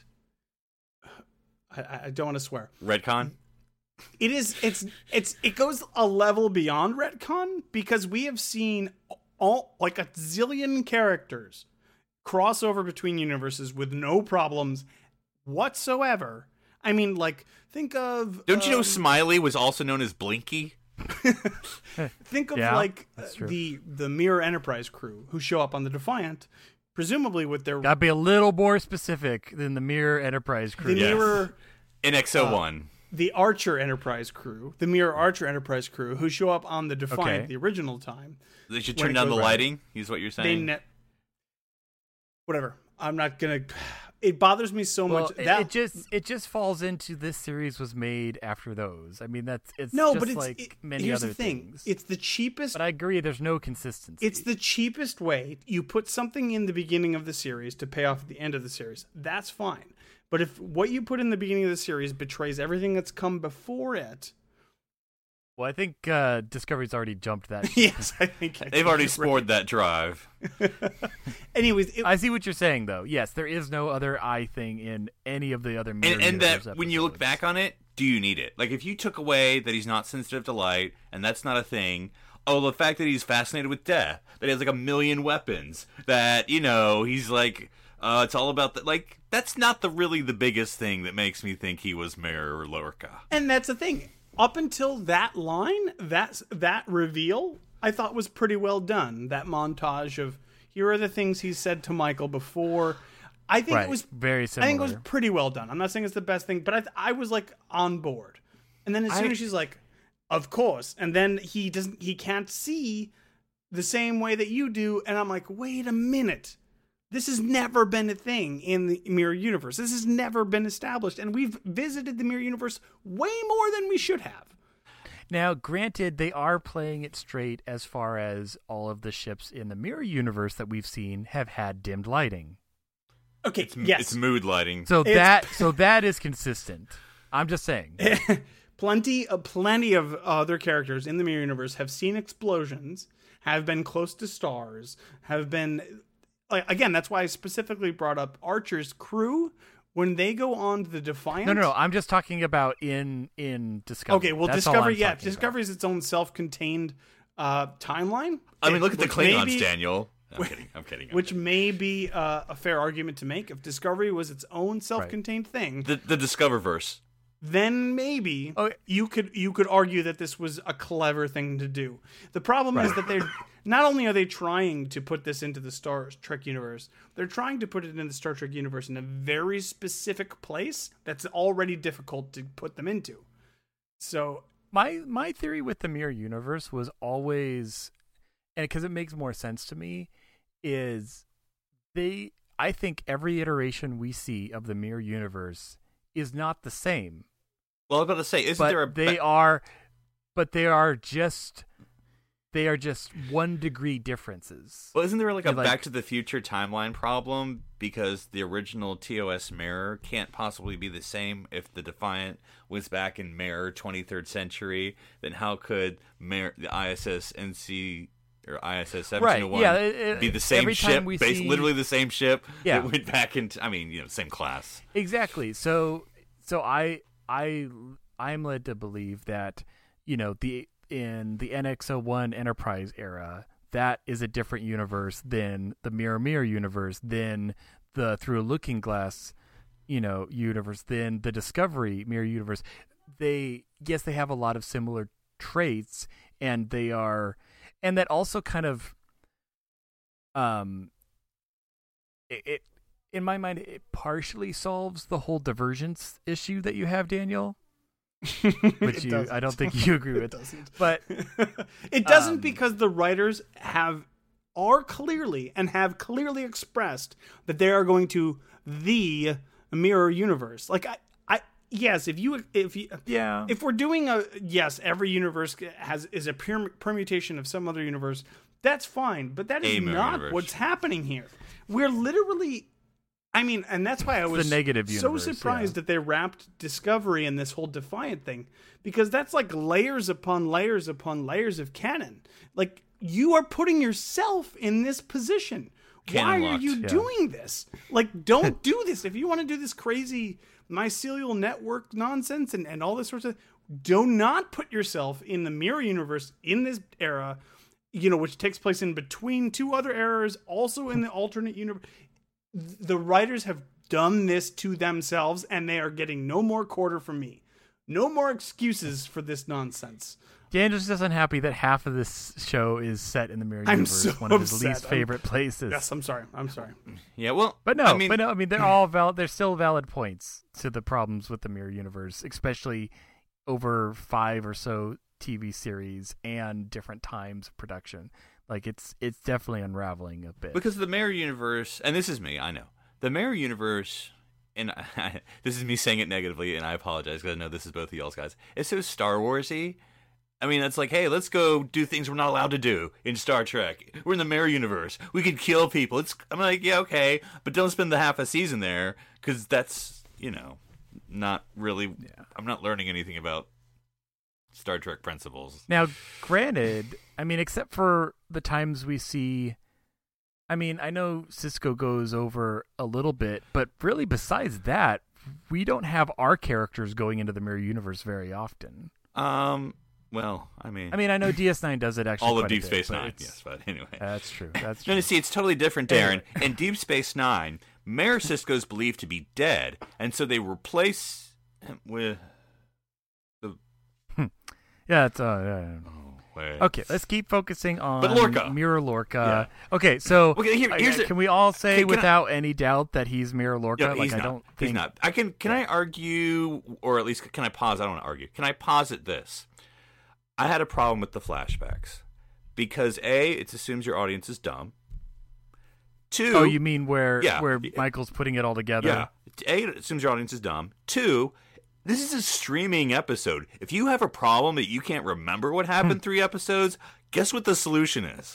I don't want to swear.
Redcon?
It is. It goes a level beyond retcon because we have seen all like a zillion characters cross over between universes with no problems whatsoever. I mean, like think of.
Don't you know Smiley was also known as Blinky?
Think of
Yeah,
like
that's true.
the Mirror Enterprise crew who show up on the Defiant, presumably with their
Gotta be a little more specific than the Mirror Enterprise crew.
the
Yes.
Mirror.
In XO1.
The Archer Enterprise crew, the Mirror Archer Enterprise crew, who show up on the Defiant
Okay.
the original time.
They should
when
turn
it
down
goes
the
right.
lighting, is what you're
They
saying?
whatever. I'm not gonna. It bothers me so
Well,
much.
it just falls into this series was made after those. I mean, it's
no,
just
but it's
like many
here's
other
the thing.
things.
It's the cheapest.
But I agree, there's no consistency.
It's the cheapest way. You put something in the beginning of the series to pay off at the end of the series. That's fine. But if what you put in the beginning of the series betrays everything that's come before it,
Well, I think Discovery's already jumped that.
yes, I think
They've already
you're
spored that drive.
right. Anyways,
I see what you're saying, though. Yes, there is no other eye thing in any of the other Mirror
And that
Universe
when you look
episodes.
back on it, do you need it? Like, if you took away that he's not sensitive to light, and that's not a thing, the fact that he's fascinated with death, that he has, like, 1,000,000 weapons, that, he's, like, it's all about that. Like, that's not really the biggest thing that makes me think he was Mirror Lorca.
and that's the thing. Up until that line, that reveal, I thought was pretty well done. That montage of here are the things he said to Michael before. I think
Right,
it was
very
I think it was
similar.
pretty well done. I'm not saying it's the best thing, but I was like on board. And then as soon as she's like, "Of course," and then he can't see the same way that you do, and I'm like, "Wait a minute." This has never been a thing in the Mirror Universe. This has never been established, and we've visited the Mirror Universe way more than we should have.
Now, granted, they are playing it straight as far as all of the ships in the Mirror Universe that we've seen have had dimmed lighting.
Okay,
It's mood lighting.
So that is consistent. I'm just saying.
Plenty of other characters in the Mirror Universe have seen explosions, have been close to stars, have been... Again, that's why I specifically brought up Archer's crew when they go on the Defiant.
No. I'm just talking about in Discovery.
Okay, well,
that's all I'm
Discovery, yeah,
talking
Discovery is its own self-contained timeline.
I mean, look at the
which
Klingons, Daniel. I'm kidding.
Which may be a fair argument to make. If Discovery was its own self-contained thing,
the Discoververse.
Then maybe you could argue that this was a clever thing to do. The problem is that they're not only are they trying to put this into the Star Trek universe, they're trying to put it in the Star Trek universe in a very specific place that's already difficult to put them into. So
my theory with the Mirror Universe was always, and because it makes more sense to me, is I think every iteration we see of the Mirror Universe is not the same.
Well, I was about to say,
they are just 1 degree differences.
Well, isn't there like a Back to the Future timeline problem because the original TOS Mirror can't possibly be the same if the Defiant was back in Mirror 23rd century? Then how could the ISS NC or ISS 1701 be the same ship, literally the same ship that went back into, same class?
Exactly. So I'm led to believe that, in the NX-01 Enterprise era, that is a different universe than the Mirror universe, than the Through a Looking Glass, universe, than the Discovery Mirror universe. They have a lot of similar traits, and that also kind of, it in my mind, it partially solves the whole divergence issue that you have, Daniel. Which I don't think you agree with.
It doesn't.
But
it doesn't because the writers have clearly expressed that they are going to the Mirror Universe. Like yes, if we're doing every universe is a permutation of some other universe. That's fine, but that is not what's happening here. We're literally. And that's why I was
the negative universe,
so surprised that they wrapped Discovery in this whole Defiant thing, because that's like layers upon layers upon layers of canon. Like, you are putting yourself in this position. Why are you doing this? Like, don't do this. If you want to do this crazy mycelial network nonsense and all this sorts of, do not put yourself in the Mirror Universe in this era, which takes place in between 2 other eras, also in the alternate universe. The writers have done this to themselves, and they are getting no more quarter from me. No more excuses for this nonsense.
Daniel's just unhappy that half of this show is set in the Mirror Universe, one of his least favorite places.
Yes, I'm sorry.
Yeah, well,
but no, they're all valid. They're still valid points to the problems with the Mirror Universe, especially over 5 or so TV series and different times of production. Like, it's definitely unraveling a bit.
Because the Mirror Universe, and this is me, I know. The Mirror Universe, and this is me saying it negatively, and I apologize because I know this is both of y'all's guys. It's so Star Wars-y. It's like, hey, let's go do things we're not allowed to do in Star Trek. We're in the Mirror Universe. We could kill people. I'm like, yeah, okay, but don't spend the half a season there, because that's, not really... Yeah. I'm not learning anything about Star Trek principles.
Now, granted, except for the times we see, I know Sisko goes over a little bit, but really besides that, we don't have our characters going into the Mirror Universe very often.
Well,
I know DS9 does it actually.
All of Deep Space Nine, yes, but anyway.
That's true.
No, see, it's totally different, Darren. In Deep Space Nine, Mayor Sisko is believed to be dead, and so they replace him with the...
Yeah, it's... Okay, let's keep focusing on Mirror Lorca. Yeah. Okay, so can we all say without any doubt that he's Mirror Lorca?
Yeah, he's not. Can I argue, or at least can I pause? I don't want to argue. Can I posit this? I had a problem with the flashbacks because A, it assumes your audience is dumb. 2,
Oh, you mean where
Yeah.
Michael's putting it all together?
Yeah. A, it assumes your audience is dumb. 2, this is a streaming episode. If you have a problem that you can't remember what happened 3 episodes, guess what the solution is?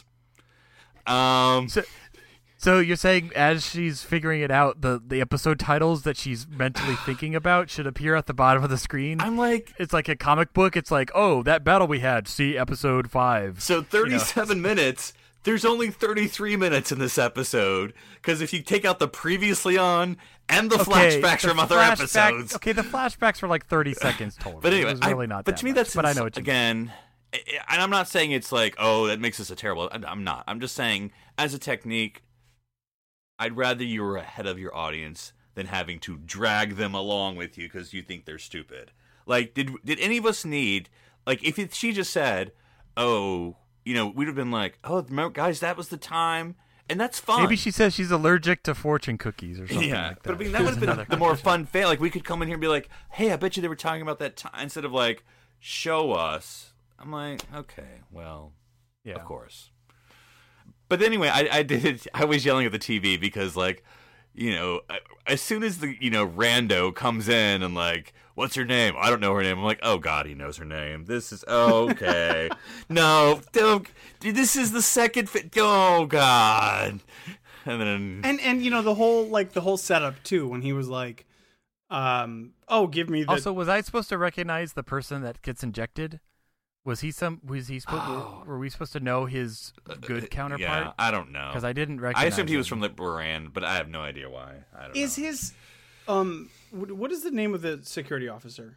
So you're saying as she's figuring it out, the episode titles that she's mentally thinking about should appear at the bottom of the screen?
I'm like...
It's like a comic book. It's like, oh, that battle we had. See episode 5.
So 37 minutes... There's only 33 minutes in this episode, because if you take out the previously on and the flashbacks from other episodes...
Okay, the flashbacks were like 30 seconds total.
But anyway,
it was really not
but
that
to me
much.
that's...
But I know what you mean.
Again, and I'm not saying it's like, oh, that makes this a terrible... I'm not. I'm just saying, as a technique, I'd rather you were ahead of your audience than having to drag them along with you because you think they're stupid. Like, did any of us need... Like, if she just said, oh... You know, we'd have been like, oh, remember, guys, that was the time. And that's fine.
Maybe she says she's allergic to fortune cookies or something like that.
But I mean, that would have been the more fun fail. Like, we could come in here and be like, hey, I bet you they were talking about that time. Instead of like, show us. I'm like, okay, well,
Yeah.
of course. But anyway, I was yelling at the TV because, like, you know, as soon as the, you know, rando comes in and like, what's her name? I don't know her name. I'm like, oh God, he knows her name. This is okay. No, don't. This is the second. Oh God. And then
And you know the whole setup too when he was like, oh, give me the.
Also, was I supposed to recognize the person that gets injected? Was he supposed? Were we supposed to know his good counterpart?
Yeah, I don't know
because I didn't recognize.
I assumed he was
him.
from the Brand, but I have no idea why. I don't know.
Is his what is the name of the security officer?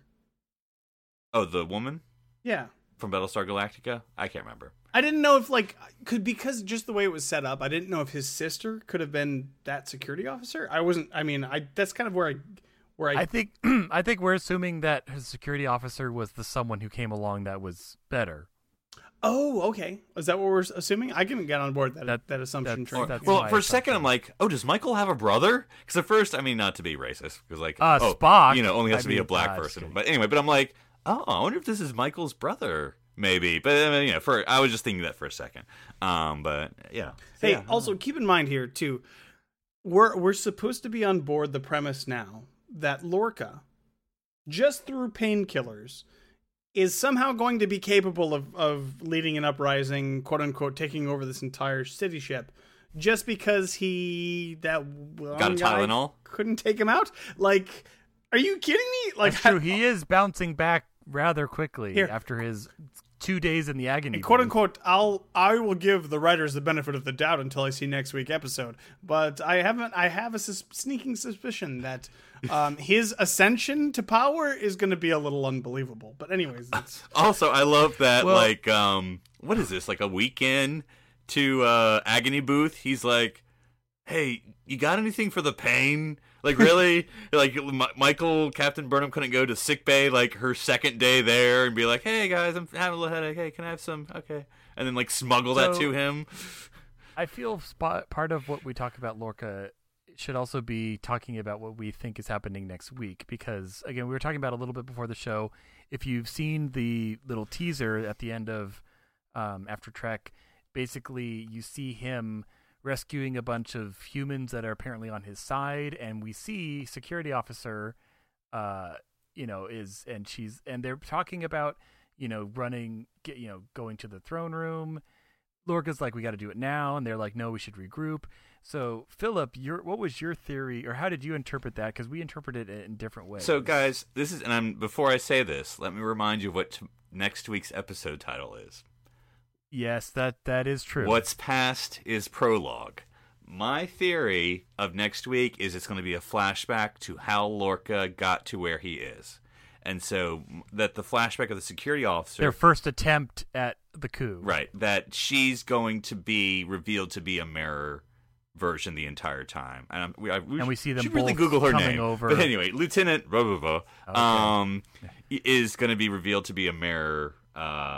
Oh, the woman
Yeah.
from Battlestar Galactica? I can't remember.
I didn't know if because just the way it was set up, I didn't know if his sister could have been that security officer. That's kind of where I
think I think we're assuming that his security officer was the someone who came along that was better.
Oh, okay. Is that what we're assuming? I can get on board that assumption train.
that's
Well,
my
for a second,
assumption.
I'm like, oh, does Michael have a brother? Because at first, I mean, not to be racist, because like,
Spock,
you know, only has
I
to be
mean,
a black
just
person.
kidding.
But anyway, but I'm like, oh, I wonder if this is Michael's brother, maybe. But I mean, I was just thinking that for a second. But yeah.
Hey,
Yeah.
also keep in mind here too, we're supposed to be on board the premise now that Lorca, just through painkillers, is somehow going to be capable of leading an uprising, quote unquote, taking over this entire city ship, just because
Got a Tylenol?
couldn't take him out. Like, are you kidding me? Like,
That's true. He is bouncing back rather quickly
Here.
after his 2 days in the agony.
And quote
booth.
unquote, I will give the writers the benefit of the doubt until I see next week's episode. But I have a sneaking suspicion that his ascension to power is going to be a little unbelievable. But anyways, that's
Also, I love that,
Well-
like, what is this, like a weekend to Agony Booth? He's like, hey, you got anything for the pain? Like, really? Like, Michael, Captain Burnham couldn't go to sickbay, like, her second day there and be like, hey, guys, I'm having a little headache. Hey, can I have some? Okay. And then, like, smuggle that
So-
to him.
I feel part of what we talk about Lorca should also be talking about what we think is happening next week, because again, we were talking about a little bit before the show. If you've seen the little teaser at the end of After Trek, basically you see him rescuing a bunch of humans that are apparently on his side, and we see security officer and they're talking about going to the throne room. Lorca's like, we got to do it now, and they're like, no, we should regroup. So, Philip, what was your theory, or how did you interpret that? Because we interpreted it in different ways.
So, guys, before I say this, let me remind you what next week's episode title is.
Yes, that is true.
What's past is prologue. My theory of next week is it's going to be a flashback to how Lorca got to where he is. And so that the flashback of the security officer...
Their first attempt at the coup.
Right. That she's going to be revealed to be a mirror version the entire time. And
we see them
should really
both
Google her
coming
name.
over.
But anyway, Lieutenant blah, blah, blah,
Okay.
is going to be revealed to be a mirror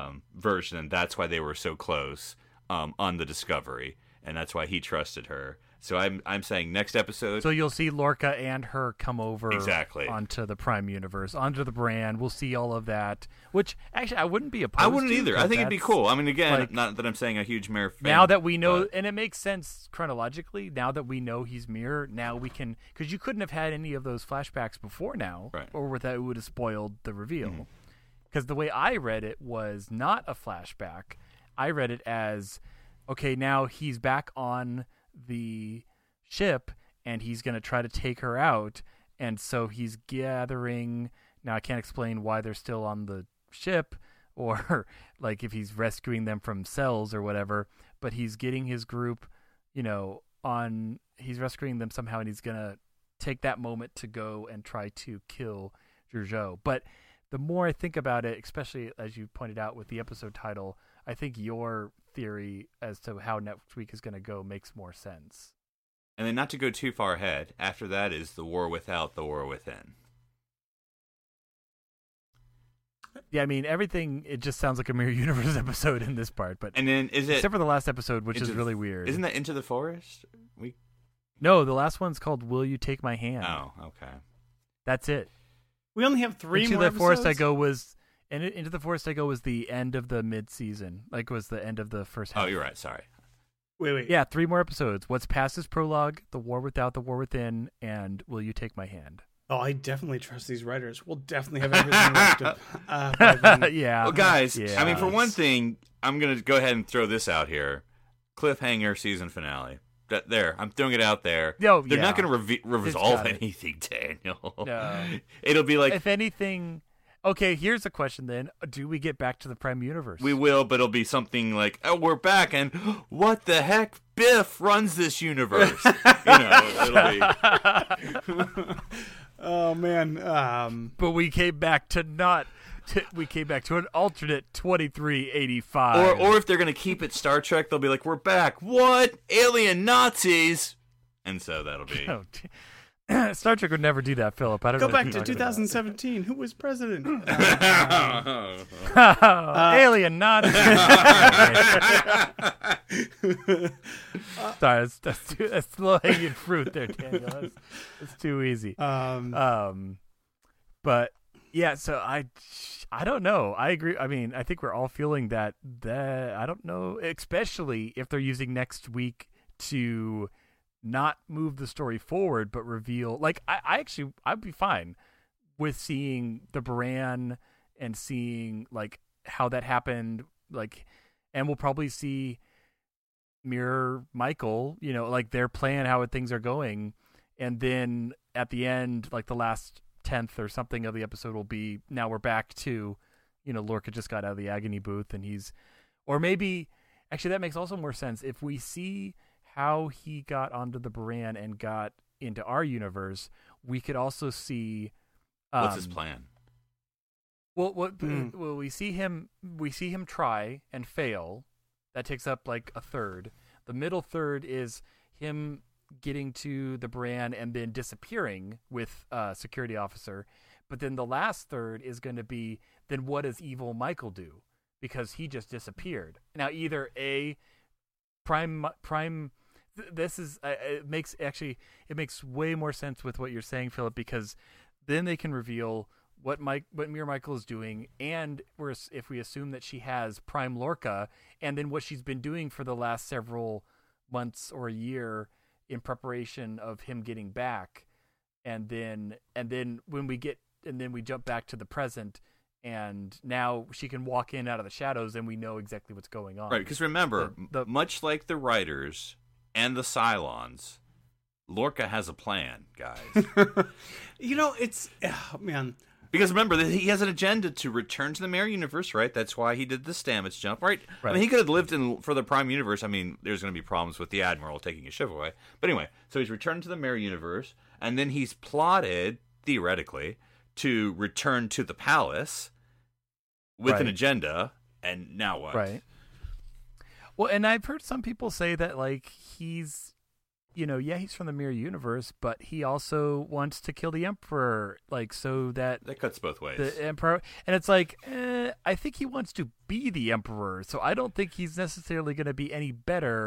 version, and that's why they were so close on the Discovery. And that's why he trusted her. So I'm saying next episode.
So you'll see Lorca and her come over
Exactly.
onto the Prime Universe, onto the brand. We'll see all of that, which actually I wouldn't be opposed
I wouldn't
to,
either. I think it'd be
that's-
cool. I mean, again,
like,
not that I'm saying a huge Mirror fan.
Now that we know,
but-
and it makes sense chronologically, now that we know he's Mirror, now we can, because you couldn't have had any of those flashbacks before now,
Right.
or with that it would have spoiled the
Mm-hmm.
reveal. Because the way I read it was not a flashback. I read it as, okay, now he's back on the ship, and he's going to try to take her out, and so he's gathering. Now I can't explain why they're still on the ship, or like if he's rescuing them from cells or whatever, but he's getting his group, he's rescuing them somehow, and he's going to take that moment to go and try to kill Georgiou. But the more I think about it, especially as you pointed out with the episode title, I think your theory as to how next week is going to go makes more sense.
And then, not to go too far ahead, after that is the War Without, the War Within.
Yeah, I mean, everything, it just sounds like a Mirror Universe episode in this part. But
And then is it
except for the last episode, which is
Into-
really weird.
Isn't that Into the Forest?
No, the last one's called Will You Take My Hand?
Oh, okay.
That's it.
We only have 3
Into
more
the
episodes.
Forest I Go was... And Into the Forest I Go was the end of the mid-season. Like, was the end of the first half.
Oh, you're right. Sorry.
Wait.
Yeah, 3 more episodes. What's Past is Prologue, The War Without, The War Within, and Will You Take My Hand?
Oh, I definitely trust these writers. We'll definitely have everything wrapped up. by then.
Yeah.
Well, guys,
Yeah.
I mean, for one thing, I'm going to go ahead and throw this out here. Cliffhanger season finale. I'm throwing it out there.
Oh,
They're not
yeah.
going to resolve
got it.
anything, Daniel.
No.
It'll be like,
If anything... Okay, here's a question then. Do we get back to the Prime Universe?
we will, but it'll be something like, oh, we're back, and what the heck? Biff runs this universe. It'll be...
Oh man.
But we came back to not... We came back to an alternate 2385.
Or if they're going to keep it Star Trek, they'll be like, we're back. What? Alien Nazis? And so that'll be...
Oh, Star Trek would never do that, Philip. I don't
Go
know what
back
you're
to
talking about.
2017. Who was president?
Alien Nazi. Sorry, that's low hanging fruit there, Daniel. That's too easy. But yeah, so I don't know. I agree. I mean, I think we're all feeling that I don't know, especially if they're using next week to not move the story forward, but reveal. Like, I'd be fine with seeing the Baran and seeing like how that happened. Like, and we'll probably see Mirror Michael, like their plan, how things are going, and then at the end, like the last 10th or something of the episode will be, now we're back to, Lorca just got out of the agony booth and or maybe actually that makes also more sense if we see how he got onto the Baran and got into our universe. We could also see
What's his plan?
Well, well, we see him try and fail. That takes up like a third. The middle third is him getting to the Baran and then disappearing with a security officer. But then the last third is going to be, then what does evil Michael do? Because he just disappeared. Now, either A, Prime, this is, it makes way more sense with what you're saying, Philip, because then they can reveal what Mirror Michael is doing, and if we assume that she has Prime Lorca, and then what she's been doing for the last several months or a year in preparation of him getting back, and then when we jump back to the present, and now she can walk in out of the shadows, and we know exactly what's going on.
Right, because remember,
The-
much like the writers and the Cylons, Lorca has a plan, guys.
It's man.
Because remember, that he has an agenda to return to the Mirror Universe, right? That's why he did the Stamets jump, right? I mean, he could have lived for the Prime Universe. I mean, there's going to be problems with the Admiral taking his ship away. But anyway, so he's returned to the Mirror Universe, and then he's plotted, theoretically, to return to the palace with an agenda, and now what?
Right. Well, and I've heard some people say that, like, he's from the Mirror Universe, but he also wants to kill the Emperor, like, so that
cuts both ways.
the Emperor, and it's like, I think he wants to be the Emperor, so I don't think he's necessarily going to be any better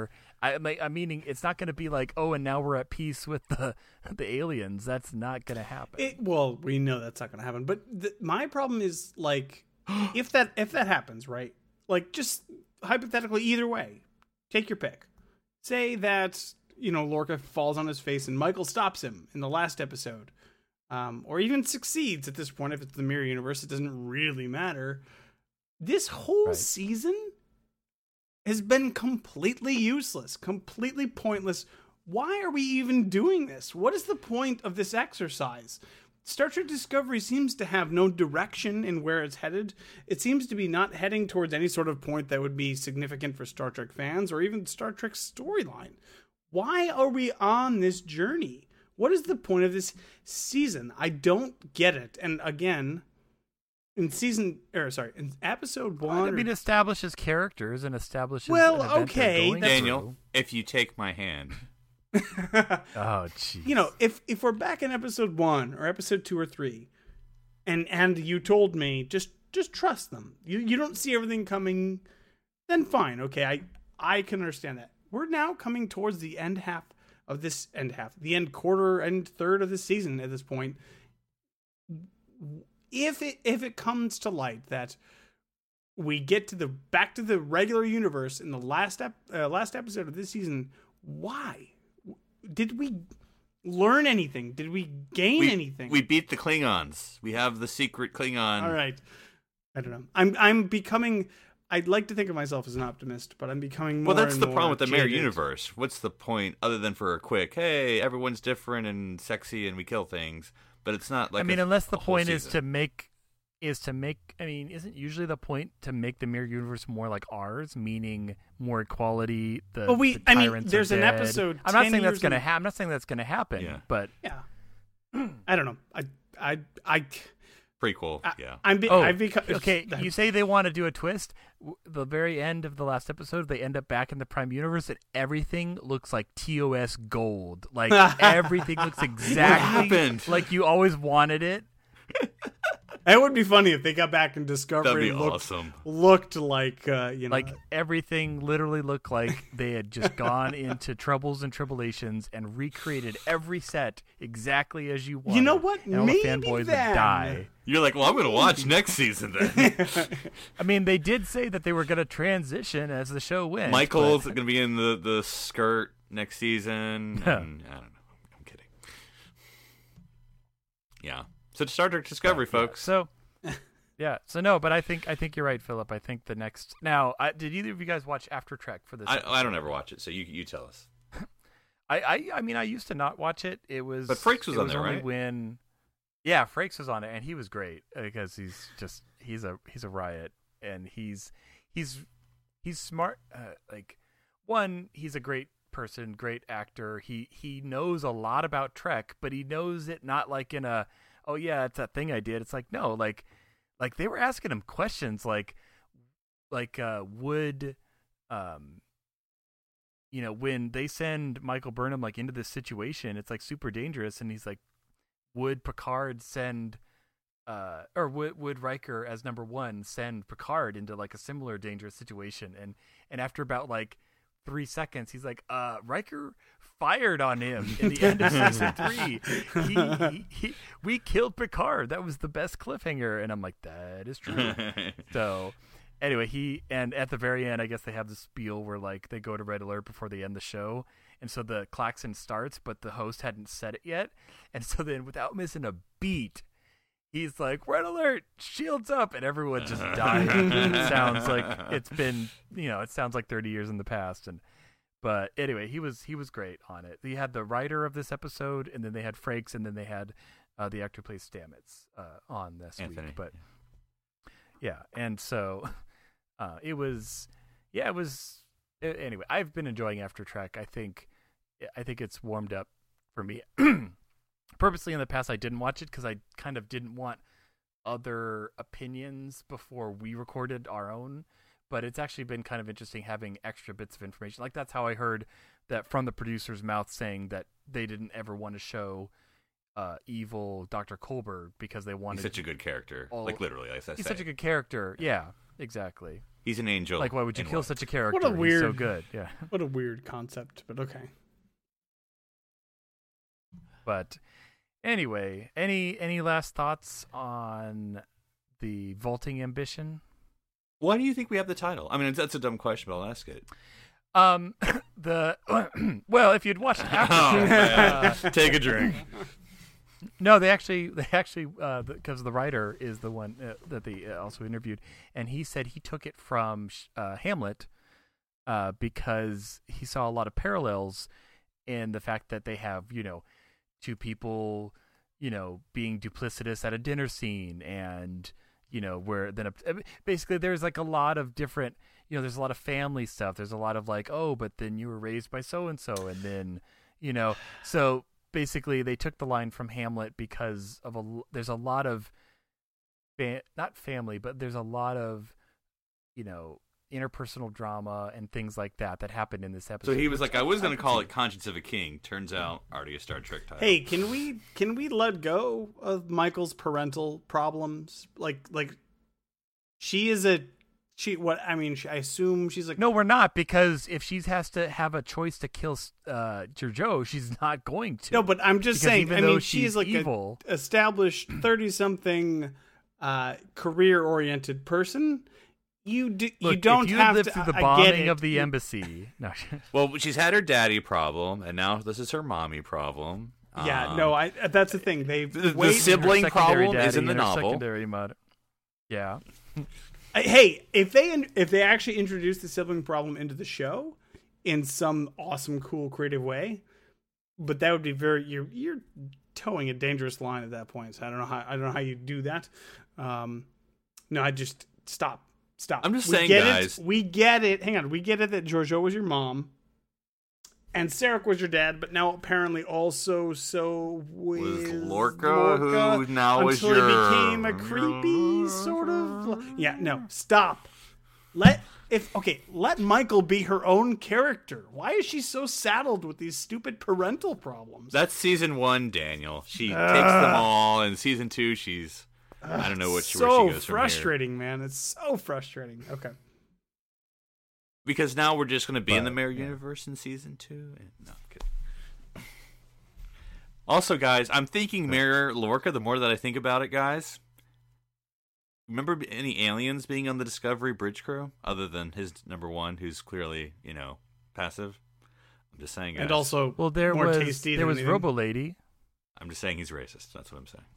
I'm meaning it's not going to be like, oh, and now we're at peace with the aliens. That's not going to happen.
Well, we know that's not going to happen. But my problem is like, if that happens, right? Like, just hypothetically, either way, take your pick. Say that Lorca falls on his face and Michael stops him in the last episode, or even succeeds at this point. If it's the mirror universe, it doesn't really matter. This whole season has been completely useless, completely pointless. Why are we even doing this? What is the point of this exercise? Star Trek Discovery seems to have no direction in where it's headed. It seems to be not heading towards any sort of point that would be significant for Star Trek fans or even Star Trek's storyline. Why are we on this journey? What is the point of this season? I don't get it. And again, in episode 1,
I mean, establishes characters and establishes.
Well,
an event
okay,
they're going
Daniel,
through.
if you take my hand.
Oh, jeez.
If we're back in episode 1 or episode 2 or 3, and you told me just trust them. You don't see everything coming, then fine. Okay, I can understand that. We're now coming towards the end quarter and third of the season at this point. If it comes to light that we get to back to the regular universe in the last episode of this season, why did we learn anything? Did we gain anything?
We beat the Klingons. We have the secret Klingon.
All right. I don't know. I'm becoming. I'd like to think of myself as an optimist, but I'm becoming more.
Well, that's
and
the
more
problem with the mirror
jaded.
universe. What's the point other than for a quick, hey, everyone's different and sexy and we kill things? But it's not like.
I mean, unless the
a whole
point is
season.
to make. I mean, isn't usually the point to make the mirror universe more like ours, meaning more equality?
Well,
the tyrants
there's
are
an
dead.
episode.
I'm not
10
saying that's
years
going to
in-
happen. I'm not saying that's going to happen.
Yeah.
But
Yeah. I don't know. I
prequel. Yeah.
I've become
okay. You say they want to do a twist. The very end of the last episode, they end up back in the Prime universe, and everything looks like TOS gold. Like everything looks exactly
happened?
like you always wanted it.
It would be funny if they got back in Discovery.
That'd be
and
awesome.
Looked like
Like everything literally looked like they had just gone into troubles and tribulations and recreated every set exactly as you wanted.
You know what?
And all the
Maybe
fanboys
then.
would die.
You're like, well, I'm going to watch next season then.
I mean, they did say that they were going to transition as the show went.
Michael's
but-
going to be in the skirt next season. And I don't know. I'm kidding. Yeah. So Star Trek Discovery, folks.
So, yeah. So no, but I think you're right, Philip. I think the next. Now, did either of you guys watch After Trek for this?
I don't ever watch it, so you tell us.
I mean, I used to not watch it. It was.
But Frakes was
it
on there,
only
right?
When, yeah, Frakes was on it, and he was great because he's a riot, and he's smart. Like, one, he's a great person, great actor. He knows a lot about Trek, but he knows it not like in a, oh yeah, it's that thing I did. It's like, no, like they were asking him questions like would when they send Michael Burnham like into this situation, it's like super dangerous, and he's like, would Picard send or would Riker as number one send Picard into like a similar dangerous situation? And after about like 3 seconds, he's like, Riker fired on him in the end of season 3. We killed Picard. That was the best cliffhanger. And I'm like, that is true. So anyway, and at the very end, I guess they have the spiel where like they go to red alert before they end the show. And so the klaxon starts, but the host hadn't said it yet. And so then without missing a beat, he's like, red alert, shields up, and everyone just died. It sounds like it's been, it sounds like 30 years in the past. But anyway, he was great on it. He had the writer of this episode, and then they had Frakes, and then they had the actor who plays Stamets on this
Anthony.
week. But yeah, and so anyway, I've been enjoying After Trek. I think it's warmed up for me. Purposely in the past, I didn't watch it because I kind of didn't want other opinions before we recorded our own. But it's actually been kind of interesting having extra bits of information. Like that's how I heard that from the producer's mouth, saying that they didn't ever want to show evil Dr. Colbert because they wanted.
He's such a good character. Like literally, like I said.
He's such a good character. Yeah, exactly.
He's an angel.
Like, why would you kill such a character?
What a weird,
He's so good. Yeah.
What a weird concept, but okay.
But anyway, any last thoughts on the vaulting ambition?
Why do you think we have the title? I mean, that's a dumb question, but I'll ask it.
Well, if you'd watched after,
Take a drink.
No, they actually, because the writer is the one that they also interviewed, and he said he took it from Hamlet because he saw a lot of parallels in the fact that they have, two people, being duplicitous at a dinner scene, and where then basically there's like a lot of different, there's a lot of family stuff. There's a lot of like, oh, but then you were raised by so and so, and then so. Basically, they took the line from Hamlet because of there's a lot of not family, but there's a lot of interpersonal drama and things like that happened in this episode.
So he was like, I was going to call it Conscience of a King. Turns out already a Star Trek title.
Hey, can we let go of Michael's parental problems? Like I assume she's like...
No, we're not, because if she has to have a choice to kill Georgiou, she's not going to.
No, but I'm just saying, she's like
evil,
an established 30-something career-oriented person. You don't have
lived
to...
through the bombing of the embassy. No.
Well, she's had her daddy problem, and now this is her mommy problem.
Yeah, no, that's the thing.
The sibling problem is in the novel.
Secondary mother. Yeah.
Hey, if they actually introduce the sibling problem into the show in some awesome, cool, creative way, but that would be you're towing a dangerous line at that point. So I don't know how you do that. No, I just stop.
I'm just saying, guys.
We get it. Hang on, we get it that Georgiou was your mom, and Sarek was your dad, but now apparently also so was
Lorca, who now is your...
Until he became a creepy sort of... Yeah, no, stop. Let Michael be her own character. Why is she so saddled with these stupid parental problems?
That's season 1, Daniel. She takes them all, and season 2, she's... I don't know where she goes from here.
So frustrating, man. It's so frustrating. Okay.
Because now we're just going to be in the Mirror Universe in season 2? No, I'm kidding. Also, guys, I'm thinking Mirror Lorca the more that I think about it, guys. Remember any aliens being on the Discovery bridge crew? Other than his number 1, who's clearly, passive? I'm just saying, guys.
And also,
there
more
was
tasty
there
than
was
anything.
Robo Lady.
I'm just saying he's racist. That's what I'm saying.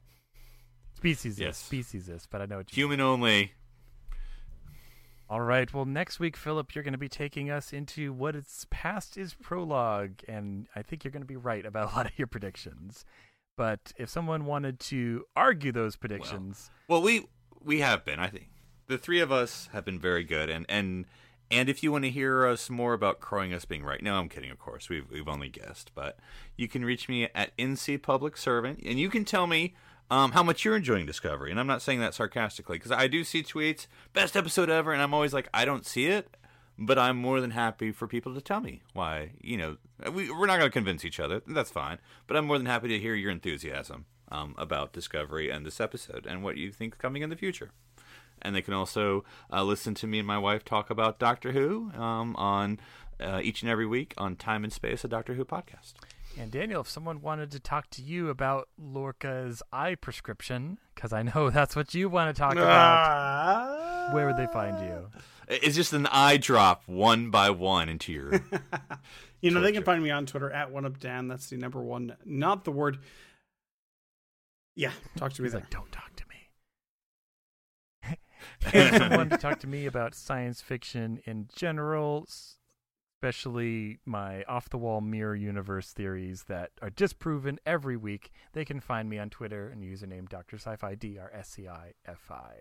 Speciesist, but I know what you
Human only.
All right. Well, next week, Philip, you're going to be taking us into what is past is prologue, and I think you're going to be right about a lot of your predictions. But if someone wanted to argue those predictions,
well, we have been. I think the three of us have been very good, and if you want to hear us more about Crowing Us being right, no, I'm kidding. Of course, we've only guessed, but you can reach me at NC Public Servant, and you can tell me how much you're enjoying Discovery. And I'm not saying that sarcastically, because I do see tweets, best episode ever, and I'm always like, I don't see it, but I'm more than happy for people to tell me why. We're not going to convince each other. That's fine. But I'm more than happy to hear your enthusiasm about Discovery and this episode and what you think is coming in the future. And they can also listen to me and my wife talk about Doctor Who on each and every week on Time and Space, a Doctor Who podcast.
And Daniel, if someone wanted to talk to you about Lorca's eye prescription, because I know that's what you want to talk about, where would they find you?
It's just an eye drop one by one into your
they can find me on Twitter at OneUpDan. That's the number 1, not the word. Yeah, talk to me there.
Like, don't talk to me. And if someone wanted to talk to me about science fiction in general, especially my off-the-wall mirror universe theories that are disproven every week, they can find me on Twitter and username Dr. Sci-Fi, DRSCIFI.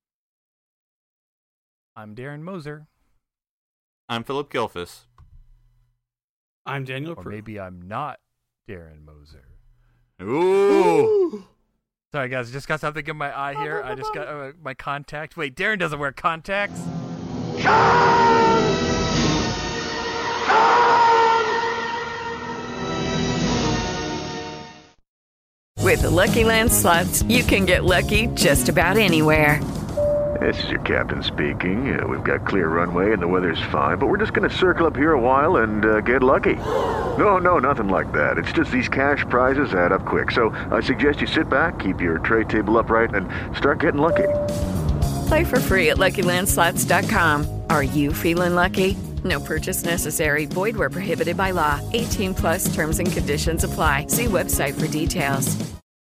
I'm Darren Moser.
I'm Philip Gilfus.
I'm Daniel
Or
Prue.
maybe I'm not Darren Moser.
Ooh.
Sorry, guys. I just got something in my eye here. I just got my contact. Wait, Darren doesn't wear contacts?
With the Lucky Land Slots, you can get lucky just about anywhere. This is your captain speaking. We've got clear runway and the weather's fine, but we're just going to circle up here a while and get lucky. No, nothing like that. It's just these cash prizes add up quick. So I suggest you sit back, keep your tray table upright, and start getting lucky.
Play for free at LuckyLandSlots.com. Are you feeling lucky? No purchase necessary. Void where prohibited by law. 18+ terms and conditions apply. See website for details.